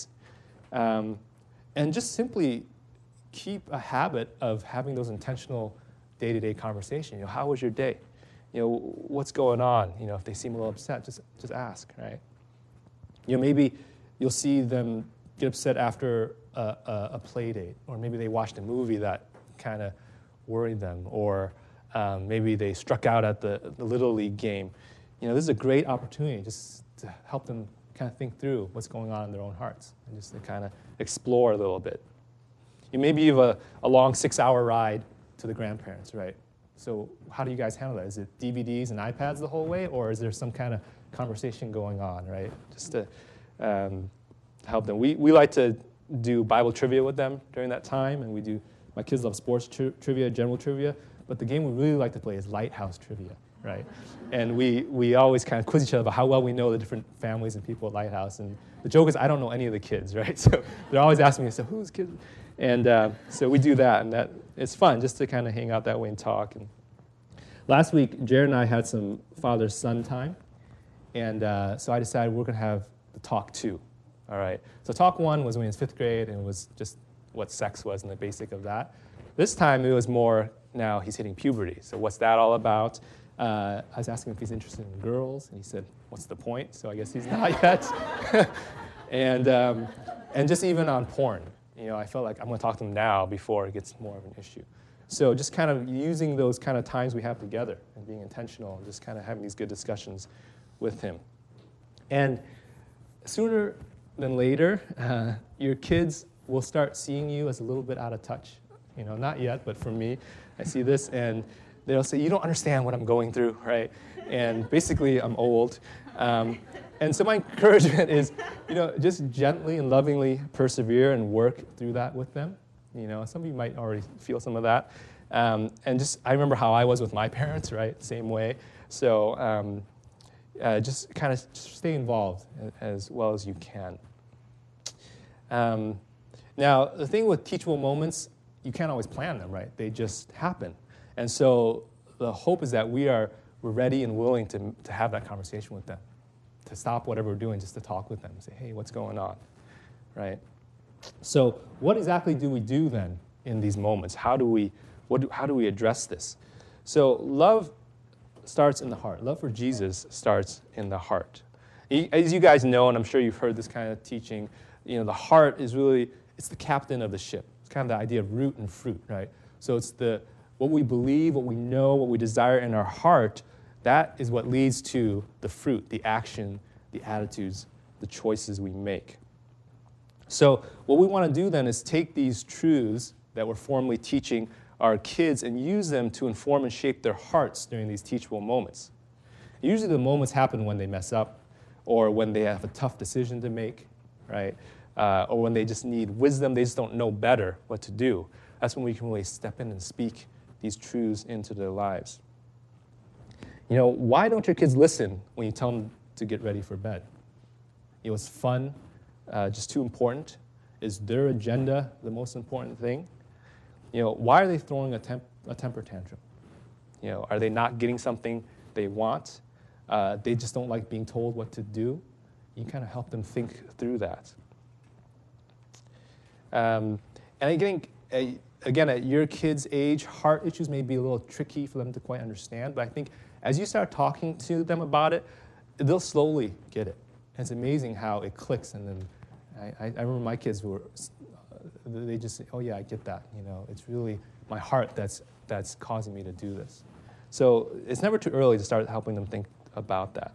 um, and just simply keep a habit of having those intentional day-to-day conversation. You know, how was your day? You know, what's going on? You know, if they seem a little upset, just just ask, right? You know, maybe you'll see them get upset after a, a, a play date, or maybe they watched a movie that kind of worried them, or um, maybe they struck out at the, the Little League game. You know, this is a great opportunity just to help them kind of think through what's going on in their own hearts and just to kind of explore a little bit. You maybe you have a, a long six-hour ride to the grandparents, right? So how do you guys handle that? Is it D V Ds and iPads the whole way, or is there some kind of conversation going on, right? Just to um, help them. We we like to do Bible trivia with them during that time, and we do, my kids love sports tri- trivia, general trivia, but the game we really like to play is Lighthouse Trivia, right? And we, we always kind of quiz each other about how well we know the different families and people at Lighthouse, and the joke is I don't know any of the kids, right? So they're always asking me, so who's kids? And uh, so we do that, and that it's fun just to kind of hang out that way and talk. And last week, Jared and I had some father-son time, and uh, so I decided we're going to have the talk two. All right. So talk one was when he was fifth grade, and it was just what sex was and the basic of that. This time it was more, now he's hitting puberty. So what's that all about? Uh, I was asking him if he's interested in girls, and he said, what's the point? So I guess he's not yet. and um, and just even on porn. You know, I felt like I'm going to talk to him now before it gets more of an issue. So just kind of using those kind of times we have together and being intentional and just kind of having these good discussions with him. And sooner than later, uh, your kids will start seeing you as a little bit out of touch. You know, not yet, but for me, I see this, and they'll say, you don't understand what I'm going through, right? And basically, I'm old. Um, and so my encouragement is, you know, just gently and lovingly persevere and work through that with them. You know, some of you might already feel some of that. Um, and just, I remember how I was with my parents, right? Same way. So um, uh, just kind of stay involved as well as you can. Um, now, the thing with teachable moments, you can't always plan them, right? They just happen. And so the hope is that we are we're ready and willing to, to have that conversation with them, to stop whatever we're doing just to talk with them and say, hey, what's going on, right? So what exactly do we do then in these moments? How do we, what do, how do we address this? So love starts in the heart. Love for Jesus starts in the heart. As you guys know, and I'm sure you've heard this kind of teaching, you know, the heart is really, it's the captain of the ship. It's kind of the idea of root and fruit, right? So it's the what we believe, what we know, what we desire in our heart, that is what leads to the fruit, the action, the attitudes, the choices we make. So what we want to do then is take these truths that we're formally teaching our kids and use them to inform and shape their hearts during these teachable moments. Usually the moments happen when they mess up, or when they have a tough decision to make, right? Uh, or when they just need wisdom, they just don't know better what to do. That's when we can really step in and speak these truths into their lives. You know, why don't your kids listen when you tell them to get ready for bed? You know, it's fun, uh, just too important. Is their agenda the most important thing? You know, why are they throwing a, temp- a temper tantrum? You know, are they not getting something they want? Uh, they just don't like being told what to do. You kind of help them think through that. Um, and I think, uh, again, at your kid's age, heart issues may be a little tricky for them to quite understand, but I think as you start talking to them about it, they'll slowly get it. And it's amazing how it clicks, and then I, I remember my kids were, they just say, oh yeah, I get that. You know, it's really my heart that's that's causing me to do this. So it's never too early to start helping them think about that.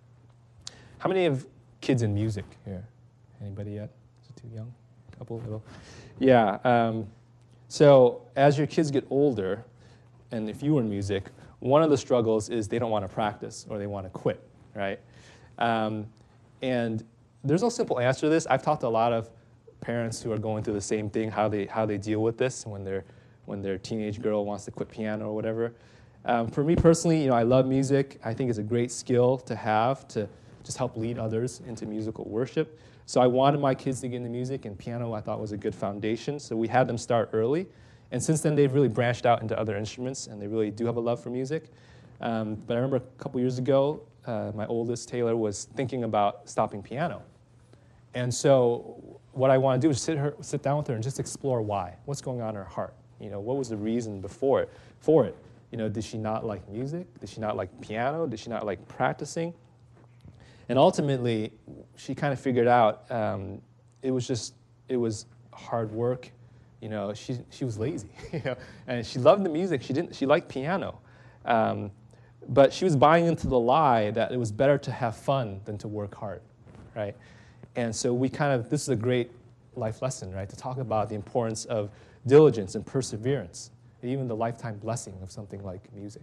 How many have kids in music here? Anybody yet? Is it too young? A couple, little? Yeah. Um, so as your kids get older, and if you were in music, one of the struggles is they don't want to practice or they want to quit, right? Um, and there's no simple answer to this. I've talked to a lot of parents who are going through the same thing, how they how they deal with this when their when their teenage girl wants to quit piano or whatever. Um, for me personally, you know, I love music. I think it's a great skill to have to just help lead others into musical worship. So I wanted my kids to get into music, and piano I thought was a good foundation. So we had them start early, and since then they've really branched out into other instruments, and they really do have a love for music. Um, but I remember a couple years ago, uh, my oldest Taylor was thinking about stopping piano, and so what I want to do is sit her, sit down with her and just explore why. What's going on in her heart? You know, what was the reason before it, for it? You know, did she not like music? Did she not like piano? Did she not like practicing? And ultimately, she kind of figured out um, it was just, it was hard work. You know, she she was lazy, you know, and she loved the music. She didn't, she liked piano. Um, but she was buying into the lie that it was better to have fun than to work hard, right? And so we kind of, this is a great life lesson, right, to talk about the importance of diligence and perseverance, and even the lifetime blessing of something like music.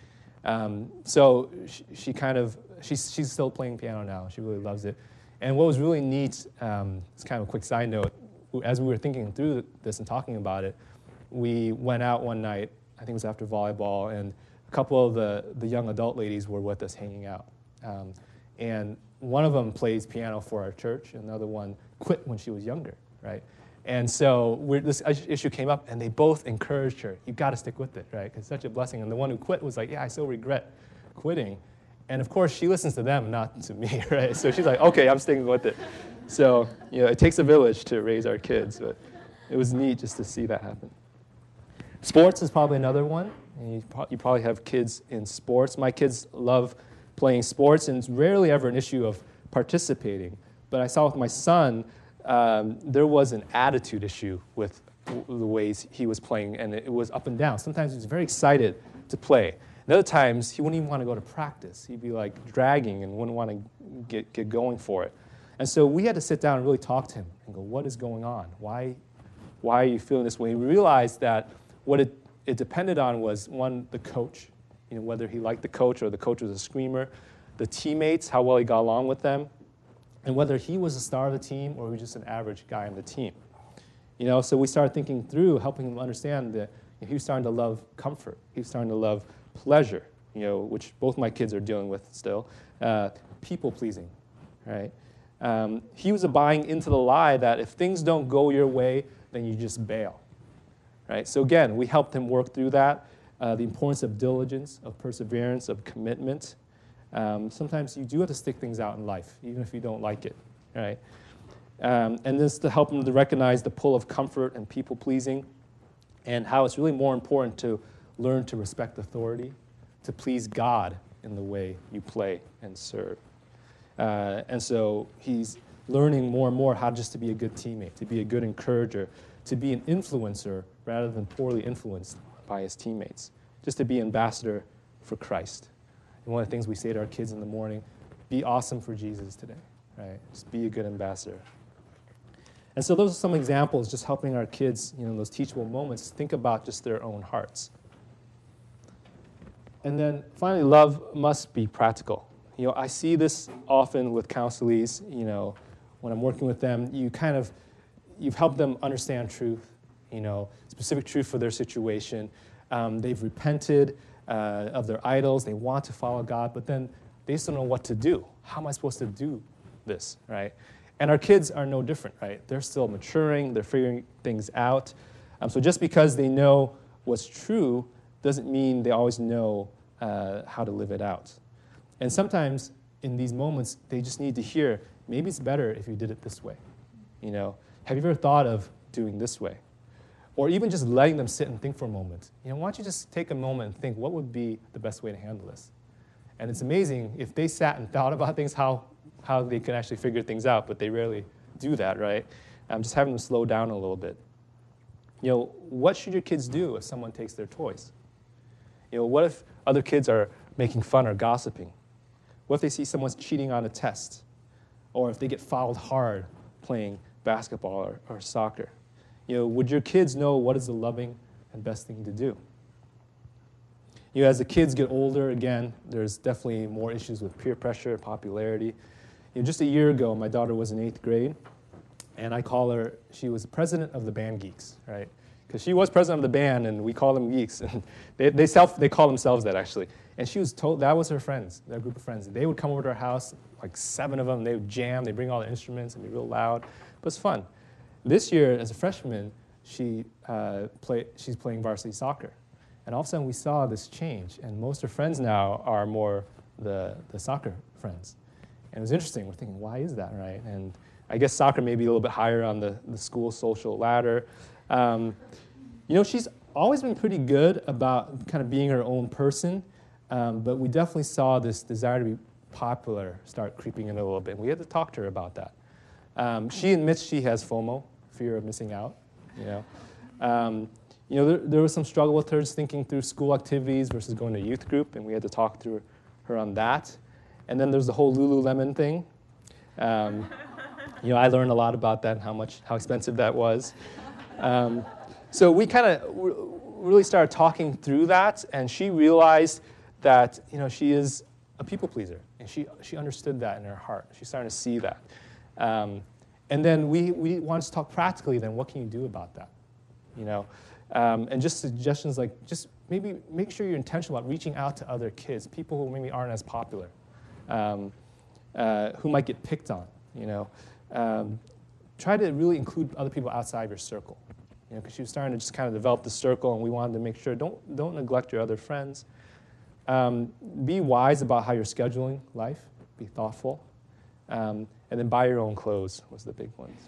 Um, so she, she kind of, she's, she's still playing piano now. She really loves it. And what was really neat, um, it's kind of a quick side note, as we were thinking through this and talking about it, we went out one night, I think it was after volleyball, and a couple of the, the young adult ladies were with us hanging out. Um, and one of them plays piano for our church, and the other one quit when she was younger, right? And so we're, this issue came up, and they both encouraged her, you got to stick with it, right? Because it's such a blessing. And the one who quit was like, yeah, I still regret quitting. And of course, she listens to them, not to me, right? So she's like, okay, I'm sticking with it. So, you know, it takes a village to raise our kids, but it was neat just to see that happen. Sports is probably another one. And you, pro- you probably have kids in sports. My kids love playing sports, and it's rarely ever an issue of participating. But I saw with my son, um, there was an attitude issue with w- the ways he was playing, and it, it was up and down. Sometimes he was very excited to play. And other times, he wouldn't even want to go to practice. He'd be like dragging and wouldn't want to get, get going for it. And so we had to sit down and really talk to him and go, what is going on? Why, why are you feeling this way? And we realized that what it, it depended on was, one, the coach, you know, whether he liked the coach or the coach was a screamer, the teammates, how well he got along with them, and whether he was the star of the team or he was just an average guy on the team. You know, so we started thinking through, helping him understand that he was starting to love comfort. He was starting to love pleasure, you know, which both my kids are dealing with still. Uh, people-pleasing, right? Um, he was buying into the lie that if things don't go your way, then you just bail, right? So again, we helped him work through that, uh, the importance of diligence, of perseverance, of commitment. Um, sometimes you do have to stick things out in life, even if you don't like it, right? Um, and this to help him to recognize the pull of comfort and people-pleasing, and how it's really more important to learn to respect authority, to please God in the way you play and serve. Uh, and so he's learning more and more how just to be a good teammate, to be a good encourager, to be an influencer rather than poorly influenced by his teammates, just to be ambassador for Christ. And one of the things we say to our kids in the morning, be awesome for Jesus today, right? Just be a good ambassador. And so those are some examples, just helping our kids, you know, in those teachable moments, think about just their own hearts. And then finally, love must be practical. You know, I see this often with counselees, you know, when I'm working with them, you kind of, you've helped them understand truth, you know, specific truth for their situation. Um, they've repented uh, of their idols. They want to follow God, but then they just don't know what to do. How am I supposed to do this, right? And our kids are no different, right? They're still maturing. They're figuring things out. Um, so just because they know what's true doesn't mean they always know uh, how to live it out. And sometimes in these moments, they just need to hear, maybe it's better if you did it this way. You know, have you ever thought of doing this way? Or even just letting them sit and think for a moment. You know, why don't you just take a moment and think, what would be the best way to handle this? And it's amazing, if they sat and thought about things, how, how they could actually figure things out, but they rarely do that, right? Um, just having them slow down a little bit. You know, what should your kids do if someone takes their toys? You know, what if other kids are making fun or gossiping? What if they see someone's cheating on a test? Or if they get fouled hard playing basketball or, or soccer? You know, would your kids know what is the loving and best thing to do? You know, as the kids get older, again, there's definitely more issues with peer pressure, popularity. You know, just a year ago, my daughter was in eighth grade, and I call her, she was the president of the band geeks, right? Because she was president of the band, and we call them geeks. And they, they, self, they call themselves that, actually. And she was told, that was her friends, their group of friends. They would come over to our house, like seven of them. They would jam. They'd bring all the instruments and be real loud. But it's fun. This year, as a freshman, she uh, play, she's playing varsity soccer. And all of a sudden, we saw this change. And most of her friends now are more the, the soccer friends. And it was interesting. We're thinking, why is that, right? And I guess soccer may be a little bit higher on the, the school social ladder. Um, you know, she's always been pretty good about kind of being her own person. Um, but we definitely saw this desire to be popular start creeping in a little bit. And we had to talk to her about that. Um, she admits she has FOMO, fear of missing out. You know, um, you know, there, there was some struggle with her just thinking through school activities versus going to youth group, and we had to talk through her on that. And then there's the whole Lululemon thing. Um, you know, I learned a lot about that and how much, how expensive that was. Um, so we kind of really started talking through that, and she realized that, you know, she is a people pleaser, and she she understood that in her heart. She's starting to see that. Um, and then we, we wanted to talk practically then, what can you do about that? You know, um, and just suggestions like just maybe make sure you're intentional about reaching out to other kids, people who maybe aren't as popular, um, uh, who might get picked on, you know. Um, try to really include other people outside your circle, you know, because she was starting to just kind of develop the circle, and we wanted to make sure, don't, don't neglect your other friends. Um, be wise about how you're scheduling life. Be thoughtful. Um, and then buy your own clothes was the big one.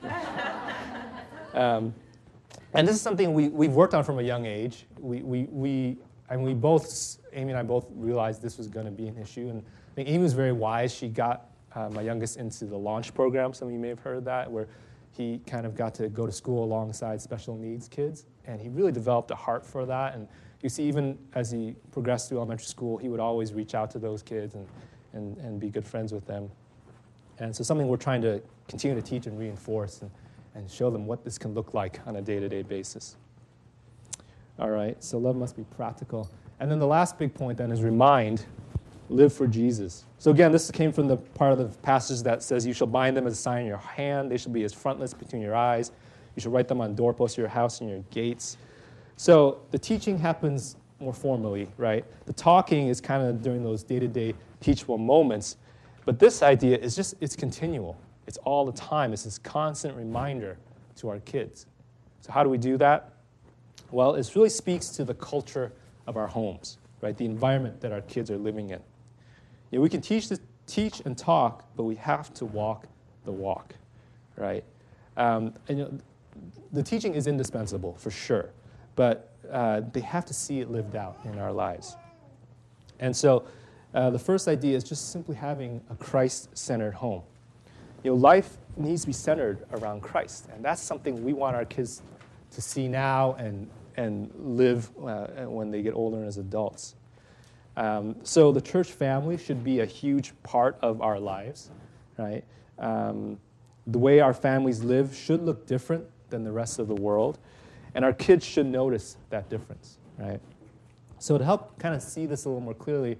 um, and this is something we, we've worked on from a young age. We, we, we, and we both, Amy and I both realized this was going to be an issue. And I think Amy was very wise. She got uh, my youngest into the Launch program. Some of you may have heard of that, where he kind of got to go to school alongside special needs kids. And he really developed a heart for that. And you see, even as he progressed through elementary school, he would always reach out to those kids and, and, and be good friends with them. And so something we're trying to continue to teach and reinforce and, and show them what this can look like on a day-to-day basis. All right, so love must be practical. And then the last big point then is remind, live for Jesus. So again, this came from the part of the passage that says, you shall bind them as a sign in your hand. They shall be as frontlets between your eyes. You shall write them on doorposts of your house and your gates. So the teaching happens more formally, right? The talking is kind of during those day-to-day teachable moments. But this idea is just, it's continual. It's all the time. It's this constant reminder to our kids. So how do we do that? Well, it really speaks to the culture of our homes, right? The environment that our kids are living in. You know, we can teach, the, teach and talk, but we have to walk the walk, right? Um, and you know, the teaching is indispensable, for sure. But uh, they have to see it lived out in our lives. And so Uh, the first idea is just simply having a Christ-centered home. You know, life needs to be centered around Christ, and that's something we want our kids to see now and and live uh, when they get older and as adults. Um, so the church family should be a huge part of our lives, right? Um, the way our families live should look different than the rest of the world, and our kids should notice that difference, right? So to help kind of see this a little more clearly,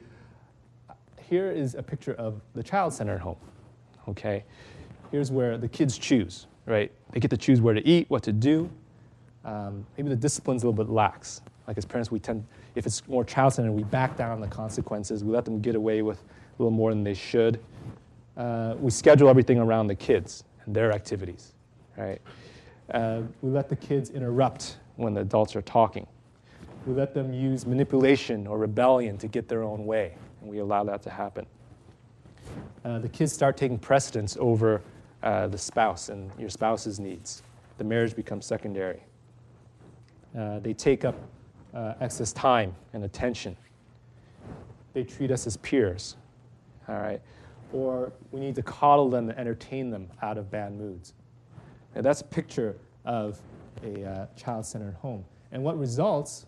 here is a picture of the child-centered home, okay? Here's where the kids choose, right? They get to choose where to eat, what to do. Um, maybe the discipline's a little bit lax. Like as parents, we tend, if it's more child-centered, we back down the consequences. We let them get away with a little more than they should. Uh, we schedule everything around the kids and their activities, right? Uh, we let the kids interrupt when the adults are talking. We let them use manipulation or rebellion to get their own way, and we allow that to happen. Uh, the kids start taking precedence over uh, the spouse and your spouse's needs. The marriage becomes secondary. Uh, they take up uh, excess time and attention. They treat us as peers, all right? Or we need to coddle them and entertain them out of bad moods. Now, that's a picture of a uh, child-centered home. And what results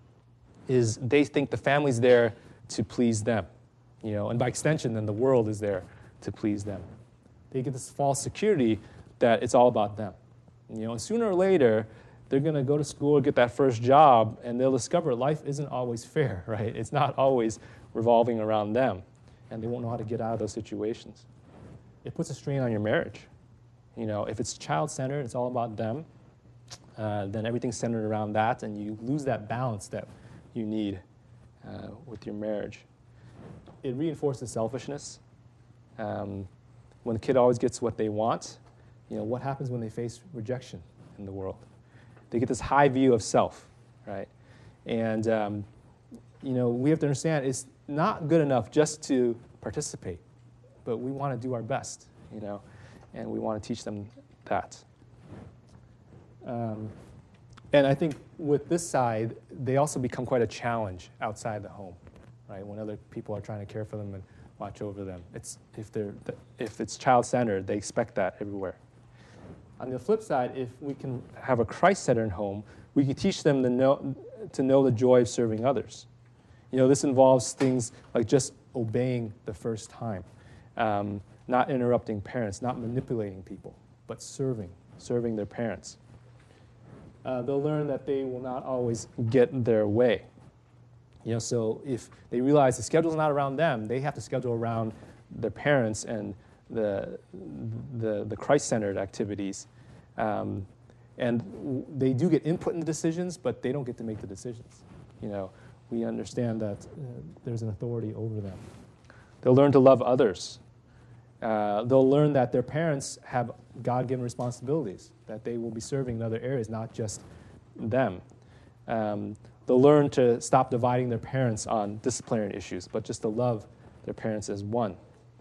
is they think the family's there to please them, you know, and by extension, then the world is there to please them. They get this false security that it's all about them. You know, and sooner or later, they're going to go to school or get that first job, and they'll discover life isn't always fair, right? It's not always revolving around them, and they won't know how to get out of those situations. It puts a strain on your marriage. You know, if it's child-centered, it's all about them, uh, then everything's centered around that, and you lose that balance that you need uh, with your marriage. It reinforces selfishness. Um, when the kid always gets what they want, you know, what happens when they face rejection in the world? They get this high view of self, right? And, um, you know, we have to understand it's not good enough just to participate, but we want to do our best, you know, and we want to teach them that. Um, and I think with this side, they also become quite a challenge outside the home, right? When other people are trying to care for them and watch over them. It's, if, they're, if it's child-centered, they expect that everywhere. On the flip side, if we can have a Christ-centered home, we can teach them to know, to know the joy of serving others. You know, this involves things like just obeying the first time, um, not interrupting parents, not manipulating people, but serving, serving their parents. Uh, they'll learn that they will not always get their way. You know, so if they realize the schedule's not around them, they have to schedule around their parents and the the, the Christ-centered activities. Um, and w- they do get input in the decisions, but they don't get to make the decisions. You know, we understand that uh, there's an authority over them. They'll learn to love others. Uh, they'll learn that their parents have God-given responsibilities, that they will be serving in other areas, not just them. Um, they'll learn to stop dividing their parents on disciplinary issues, but just to love their parents as one.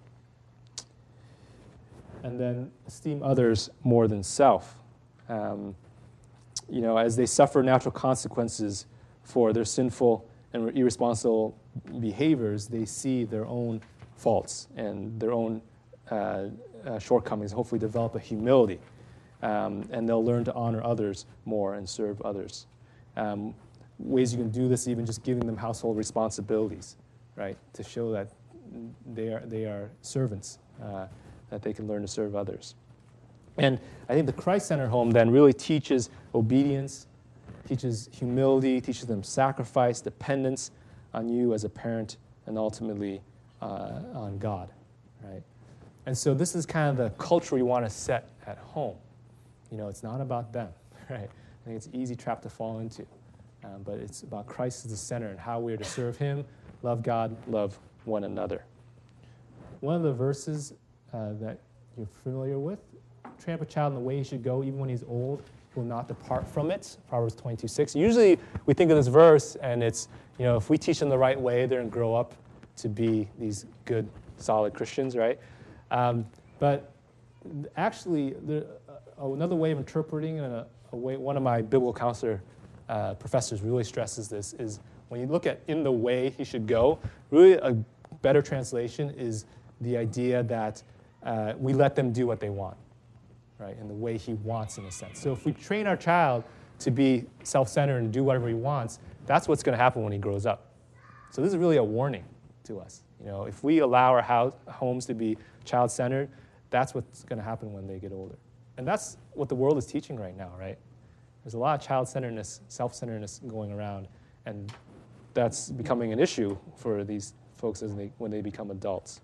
And then esteem others more than self. Um, you know, as they suffer natural consequences for their sinful and irresponsible behaviors, they see their own faults and their own uh, uh, shortcomings, hopefully develop a humility. Um, and they'll learn to honor others more and serve others. Um, ways you can do this, even just giving them household responsibilities, right, to show that they are, they are servants, uh, that they can learn to serve others. And I think the Christ-centered home then really teaches obedience, teaches humility, teaches them sacrifice, dependence on you as a parent, and ultimately uh, on God, right? And so this is kind of the culture we want to set at home. You know, it's not about them, right? I think it's an easy trap to fall into. Um, but it's about Christ as the center and how we are to serve him, love God, love one another. One of the verses uh, that you're familiar with, train up a child in the way he should go, even when he's old, he will not depart from it, Proverbs twenty-two six. Usually we think of this verse and it's, you know, if we teach them the right way, they're going to grow up to be these good, solid Christians, right? Um, but actually, there, uh, another way of interpreting, and a, a way, one of my biblical counselor uh, professors really stresses this, is when you look at in the way he should go, really a better translation is the idea that uh, we let them do what they want, right, in the way he wants, in a sense. So if we train our child to be self-centered and do whatever he wants, that's what's going to happen when he grows up. So this is really a warning to us. You know, if we allow our house, homes to be child-centered, that's what's going to happen when they get older. And that's what the world is teaching right now, right? There's a lot of child-centeredness, self-centeredness going around, and that's becoming an issue for these folks as they, when they become adults.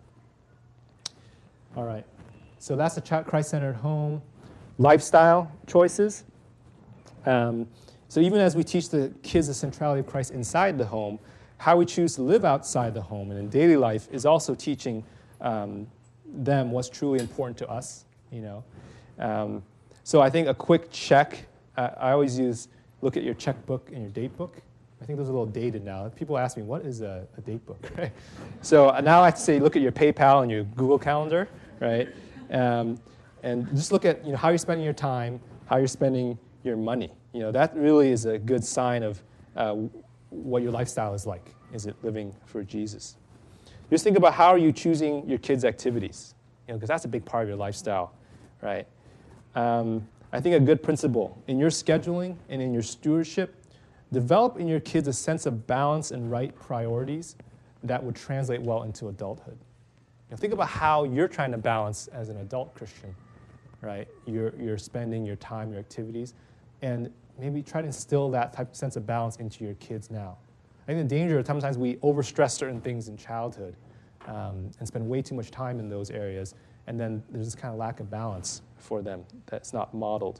All right, so that's the Christ-centered home. Lifestyle choices. Um, so even as we teach the kids the centrality of Christ inside the home, how we choose to live outside the home and in daily life is also teaching um, them what's truly important to us, you know. Um, so I think a quick check, uh, I always use, look at your checkbook and your date book. I think those are a little dated now. People ask me, what is a, a date book, right? So now I have to say, look at your PayPal and your Google Calendar, right? Um, and just look at, you know, how you're spending your time, how you're spending your money. You know, that really is a good sign of uh, what your lifestyle is like. Is it living for Jesus? Just think about how are you choosing your kids' activities, you know, because that's a big part of your lifestyle, right? Um, I think a good principle in your scheduling and in your stewardship, develop in your kids a sense of balance and right priorities that would translate well into adulthood. You know, think about how you're trying to balance as an adult Christian, right? You're, you're spending your time, your activities, and maybe try to instill that type of sense of balance into your kids now. I think the danger is sometimes we overstress certain things in childhood um, and spend way too much time in those areas, and then there's this kind of lack of balance for them that's not modeled.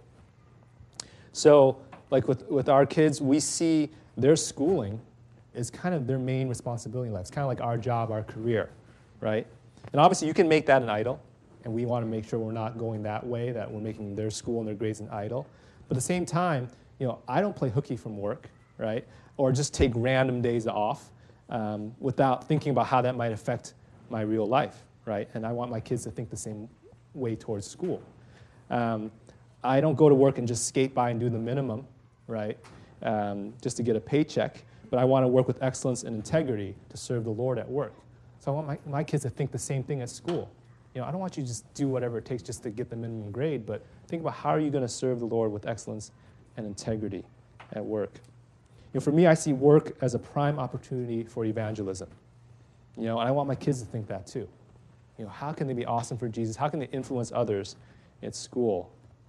So, like with, with our kids, we see their schooling is kind of their main responsibility in life. It's kind of like our job, our career, right? And obviously you can make that an idol, and we want to make sure we're not going that way, that we're making their school and their grades an idol. But at the same time, you know, I don't play hooky from work, right? Or just take random days off um, without thinking about how that might affect my real life, right? And I want my kids to think the same way towards school. Um, I don't go to work and just skate by and do the minimum, right, um, just to get a paycheck, but I want to work with excellence and integrity to serve the Lord at work. So I want my, my kids to think the same thing at school. You know, I don't want you to just do whatever it takes just to get the minimum grade, but think about how are you going to serve the Lord with excellence and integrity at work. You know, for me, I see work as a prime opportunity for evangelism. You know, and I want my kids to think that too. You know, how can they be awesome for Jesus? How can they influence others at school?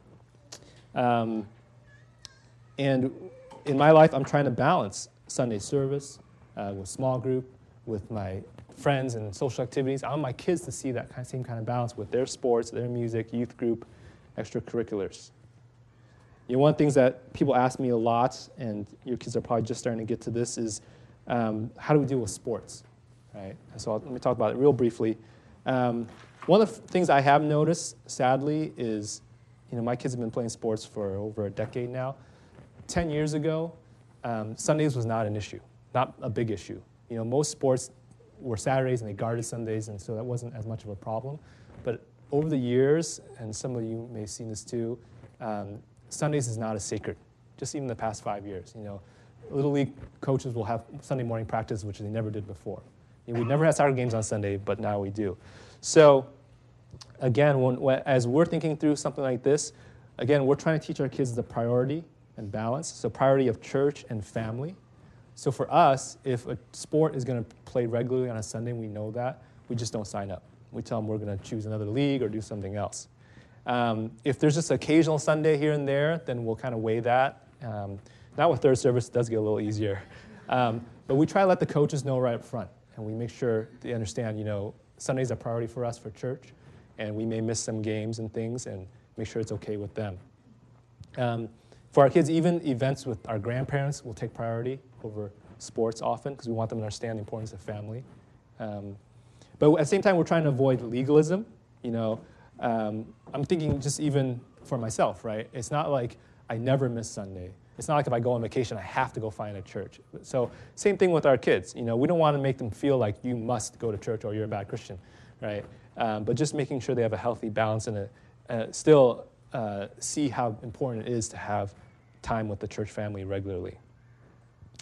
Um, and in my life, I'm trying to balance Sunday service uh, with small group, with my friends and social activities. I want my kids to see that kind of, same kind of balance with their sports, their music, youth group, extracurriculars. You know, one of the things that people ask me a lot, and your kids are probably just starting to get to this, is um, how do we deal with sports, right? And so I'll, let me talk about it real briefly. Um, one of the things I have noticed, sadly, is you know my kids have been playing sports for over a decade now. Ten years ago, um, Sundays was not an issue, not a big issue. You know, most sports were Saturdays and they guarded Sundays, and so that wasn't as much of a problem. But over the years, and some of you may have seen this too, um, Sundays is not as sacred, just even the past five years. You know, Little League coaches will have Sunday morning practice, which they never did before. You know, we never had soccer games on Sunday, but now we do. So, again, when, when, as we're thinking through something like this, again, we're trying to teach our kids the priority and balance, so priority of church and family. So for us, if a sport is going to play regularly on a Sunday, we know that, we just don't sign up. We tell them we're going to choose another league or do something else. Um, if there's just occasional Sunday here and there, then we'll kind of weigh that. Um, now with third service, it does get a little easier. Um, but we try to let the coaches know right up front, and we make sure they understand, you know, Sunday's a priority for us for church, and we may miss some games and things, and make sure it's okay with them. Um, for our kids, even events with our grandparents will take priority over sports often, because we want them to understand the importance of family. Um, but at the same time, we're trying to avoid legalism. You know, um, I'm thinking just even for myself, right? It's not like I never miss Sunday. It's not like if I go on vacation, I have to go find a church. So same thing with our kids. You know, we don't want to make them feel like you must go to church or you're a bad Christian, right? Um, but just making sure they have a healthy balance and a, uh, still uh, see how important it is to have time with the church family regularly.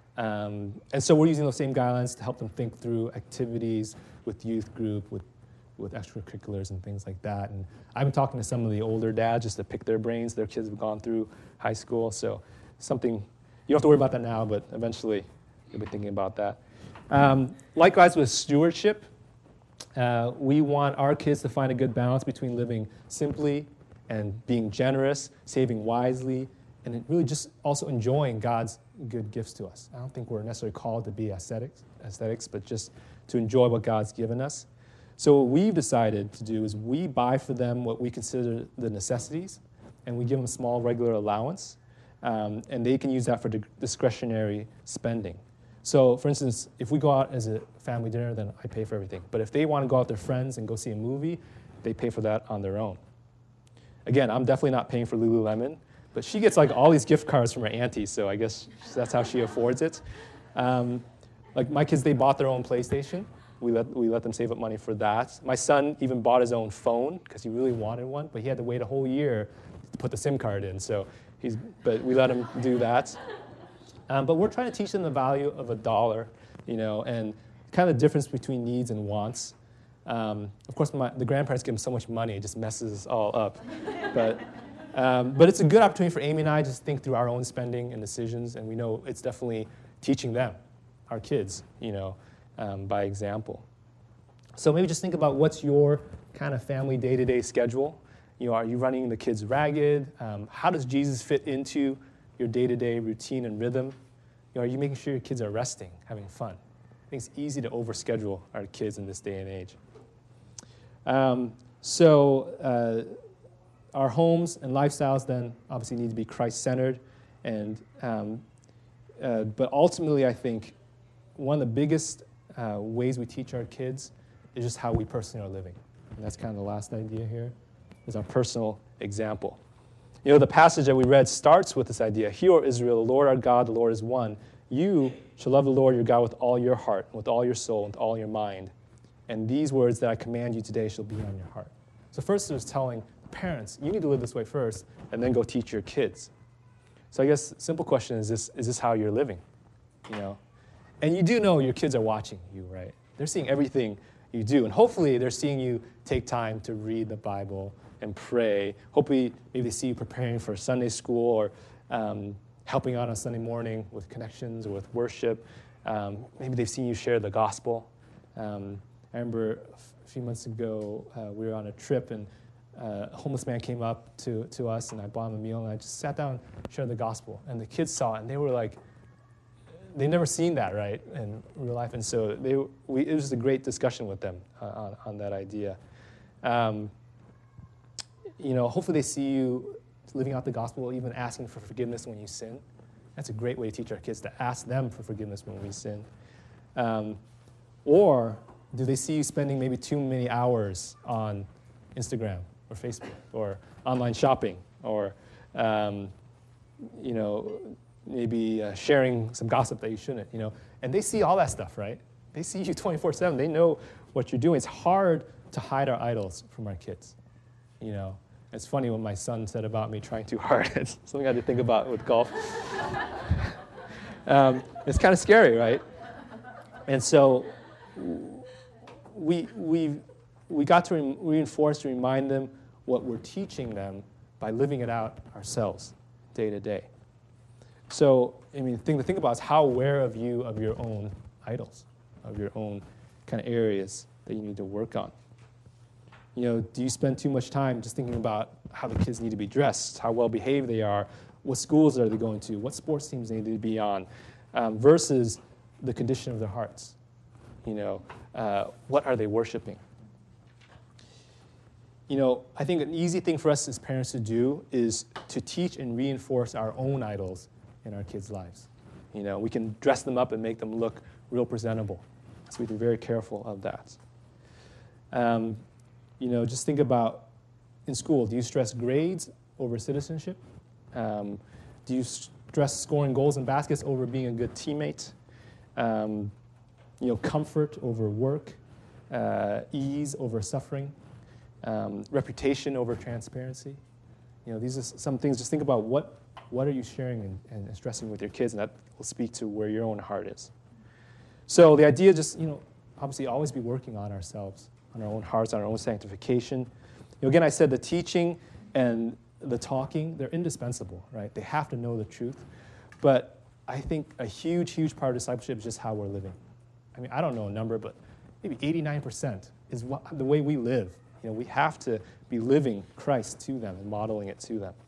Um, and so we're using those same guidelines to help them think through activities with youth group, with, with extracurriculars and things like that. And I've been talking to some of the older dads just to pick their brains. Their kids have gone through high school, so something, you don't have to worry about that now, but eventually you'll be thinking about that. Um, likewise with stewardship, uh, we want our kids to find a good balance between living simply and being generous, saving wisely, and really just also enjoying God's good gifts to us. I don't think we're necessarily called to be ascetics, aesthetics, but just to enjoy what God's given us. So what we've decided to do is we buy for them what we consider the necessities, and we give them small regular allowance, um, and they can use that for di- discretionary spending. So, for instance, if we go out as a family dinner, then I pay for everything. But if they want to go out with their friends and go see a movie, they pay for that on their own. Again, I'm definitely not paying for Lululemon, but she gets like all these gift cards from her auntie, so I guess that's how she affords it. Um, like my kids, they bought their own PlayStation. We let, we let them save up money for that. My son even bought his own phone because he really wanted one, but he had to wait a whole year to put the SIM card in. So he's, but we let him do that. Um, but we're trying to teach them the value of a dollar, you know, and kind of the difference between needs and wants. Um, of course, my, the grandparents give them so much money, it just messes us all up. But, um, but it's a good opportunity for Amy and I to just think through our own spending and decisions, and we know it's definitely teaching them, our kids, you know, um, by example. So maybe just think about what's your kind of family day-to-day schedule. You know, are you running the kids ragged? Um, how does Jesus fit into your day-to-day routine and rhythm? You know, are you making sure your kids are resting, having fun? I think it's easy to overschedule our kids in this day and age. Um, so uh, our homes and lifestyles then obviously need to be Christ-centered, and um, uh, but ultimately I think one of the biggest uh, ways we teach our kids is just how we personally are living. And that's kind of the last idea here, is our personal example. You know, the passage that we read starts with this idea, "Hear, O Israel, the Lord our God, the Lord is one. You shall love the Lord your God with all your heart, with all your soul, and with all your mind. And these words that I command you today shall be on your heart." So first it was telling parents, you need to live this way first, and then go teach your kids. So I guess the simple question is this, is this how you're living? You know? And you do know your kids are watching you, right? They're seeing everything you do. And hopefully they're seeing you take time to read the Bible and pray. Hopefully maybe they see you preparing for Sunday school or um, helping out on Sunday morning with connections or with worship. Um, maybe they've seen you share the gospel. Um, I remember a few months ago, uh, we were on a trip, and uh, a homeless man came up to, to us, and I bought him a meal, and I just sat down and shared the gospel. And the kids saw it, and they were like, they'd never seen that, right, in real life. And so they, we, it was a great discussion with them uh, on, on that idea. Um, you know, hopefully they see you living out the gospel, even asking for forgiveness when you sin. That's a great way to teach our kids, to ask them for forgiveness when we sin. Um, or do they see you spending maybe too many hours on Instagram or Facebook or online shopping or, um, you know, maybe uh, sharing some gossip that you shouldn't, you know? And they see all that stuff, right? They see you twenty-four seven. They know what you're doing. It's hard to hide our idols from our kids, you know? It's funny what my son said about me trying too hard. It's something I had to think about with golf. um, it's kind of scary, right? And so we we we got to re- reinforce to remind them what we're teaching them by living it out ourselves, day to day. So, I mean, the thing to think about is how aware of you of your own idols, of your own kind of areas that you need to work on. You know, do you spend too much time just thinking about how the kids need to be dressed, how well behaved they are, what schools are they going to, what sports teams they need to be on, um, versus the condition of their hearts? You know, uh, what are they worshiping? You know, I think an easy thing for us as parents to do is to teach and reinforce our own idols in our kids' lives. You know, we can dress them up and make them look real presentable. So we have to be very careful of that. Um, you know, just think about in school, do you stress grades over citizenship? Um, do you stress scoring goals and baskets over being a good teammate? Um, you know, comfort over work, uh, ease over suffering, um, reputation over transparency. You know, these are some things. Just think about what What are you sharing and, and stressing with your kids? And that will speak to where your own heart is. So the idea just, you know, obviously always be working on ourselves, on our own hearts, on our own sanctification. You know, again, I said the teaching and the talking, they're indispensable, right? They have to know the truth. But I think a huge, huge part of discipleship is just how we're living. I mean, I don't know a number, but maybe eighty-nine percent is what, the way we live. You know, we have to be living Christ to them and modeling it to them.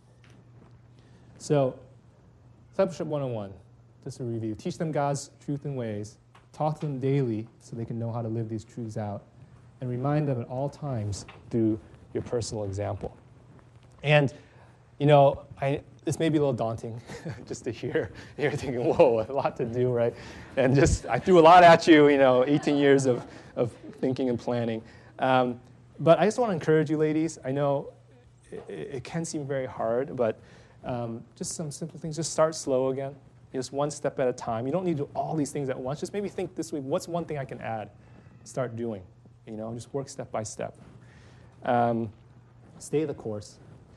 So, Discipleship one oh one, just a review. Teach them God's truth and ways. Talk to them daily so they can know how to live these truths out. And remind them at all times through your personal example. And, you know, I, this may be a little daunting just to hear. You're thinking, whoa, a lot to do, right? And just, I threw a lot at you, you know, eighteen years of, of thinking and planning. Um, but I just want to encourage you, ladies. I know it, it can seem very hard, but um, just some simple things. Just start slow again. Just one step at a time. You don't need to do all these things at once. Just maybe think this week, what's one thing I can add? Start doing. You know, just work step by step. Um, stay the course.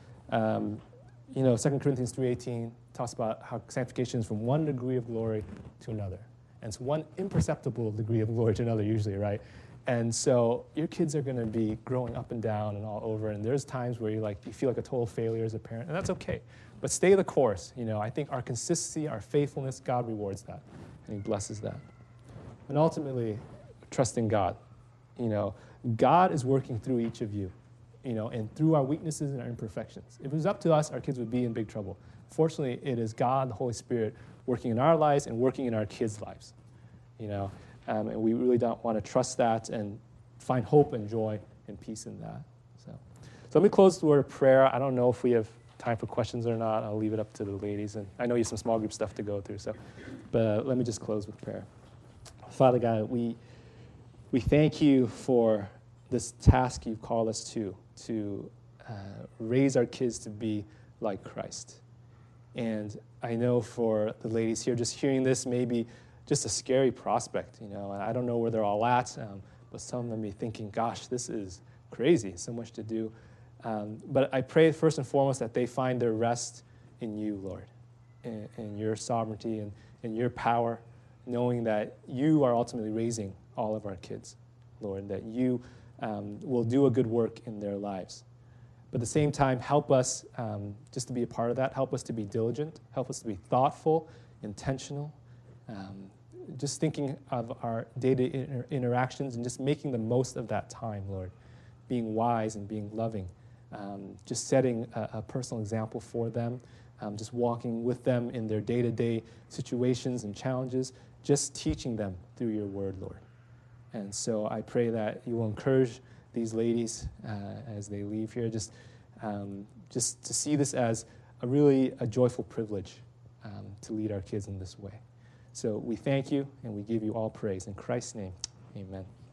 Um, you know, Second Corinthians three eighteen talks about how sanctification is from one degree of glory to another. And it's one imperceptible degree of glory to another usually, right? And so your kids are going to be growing up and down and all over, and there's times where you like you feel like a total failure as a parent, and that's okay. But stay the course. You know, I think our consistency, our faithfulness, God rewards that, and He blesses that. And ultimately, trust in God. You know, God is working through each of you, you know, and through our weaknesses and our imperfections. If it was up to us, our kids would be in big trouble. Fortunately, it is God, the Holy Spirit, working in our lives and working in our kids' lives, you know. Um, and we really don't want to trust that and find hope and joy and peace in that. So, so let me close with a word of prayer. I don't know if we have time for questions or not. I'll leave it up to the ladies. And I know you have some small group stuff to go through. So, but uh, let me just close with prayer. Father God, we we thank you for this task you've called us to, to uh, raise our kids to be like Christ. And I know for the ladies here, just hearing this may be just a scary prospect, you know, and I don't know where they're all at, um, but some of them may be thinking, gosh, this is crazy, so much to do. Um, but I pray first and foremost that they find their rest in you, Lord, in, in your sovereignty and in your power, knowing that you are ultimately raising all of our kids, Lord, that you um, will do a good work in their lives. But at the same time, help us um, just to be a part of that, help us to be diligent, help us to be thoughtful, intentional, um, just thinking of our day-to-day inter- interactions and just making the most of that time, Lord, being wise and being loving, um, just setting a, a personal example for them, um, just walking with them in their day-to-day situations and challenges, just teaching them through your word, Lord. And so I pray that you will encourage these ladies uh, as they leave here, just, um, just to see this as a really a joyful privilege um, to lead our kids in this way. So we thank you, and we give you all praise. In Christ's name, amen.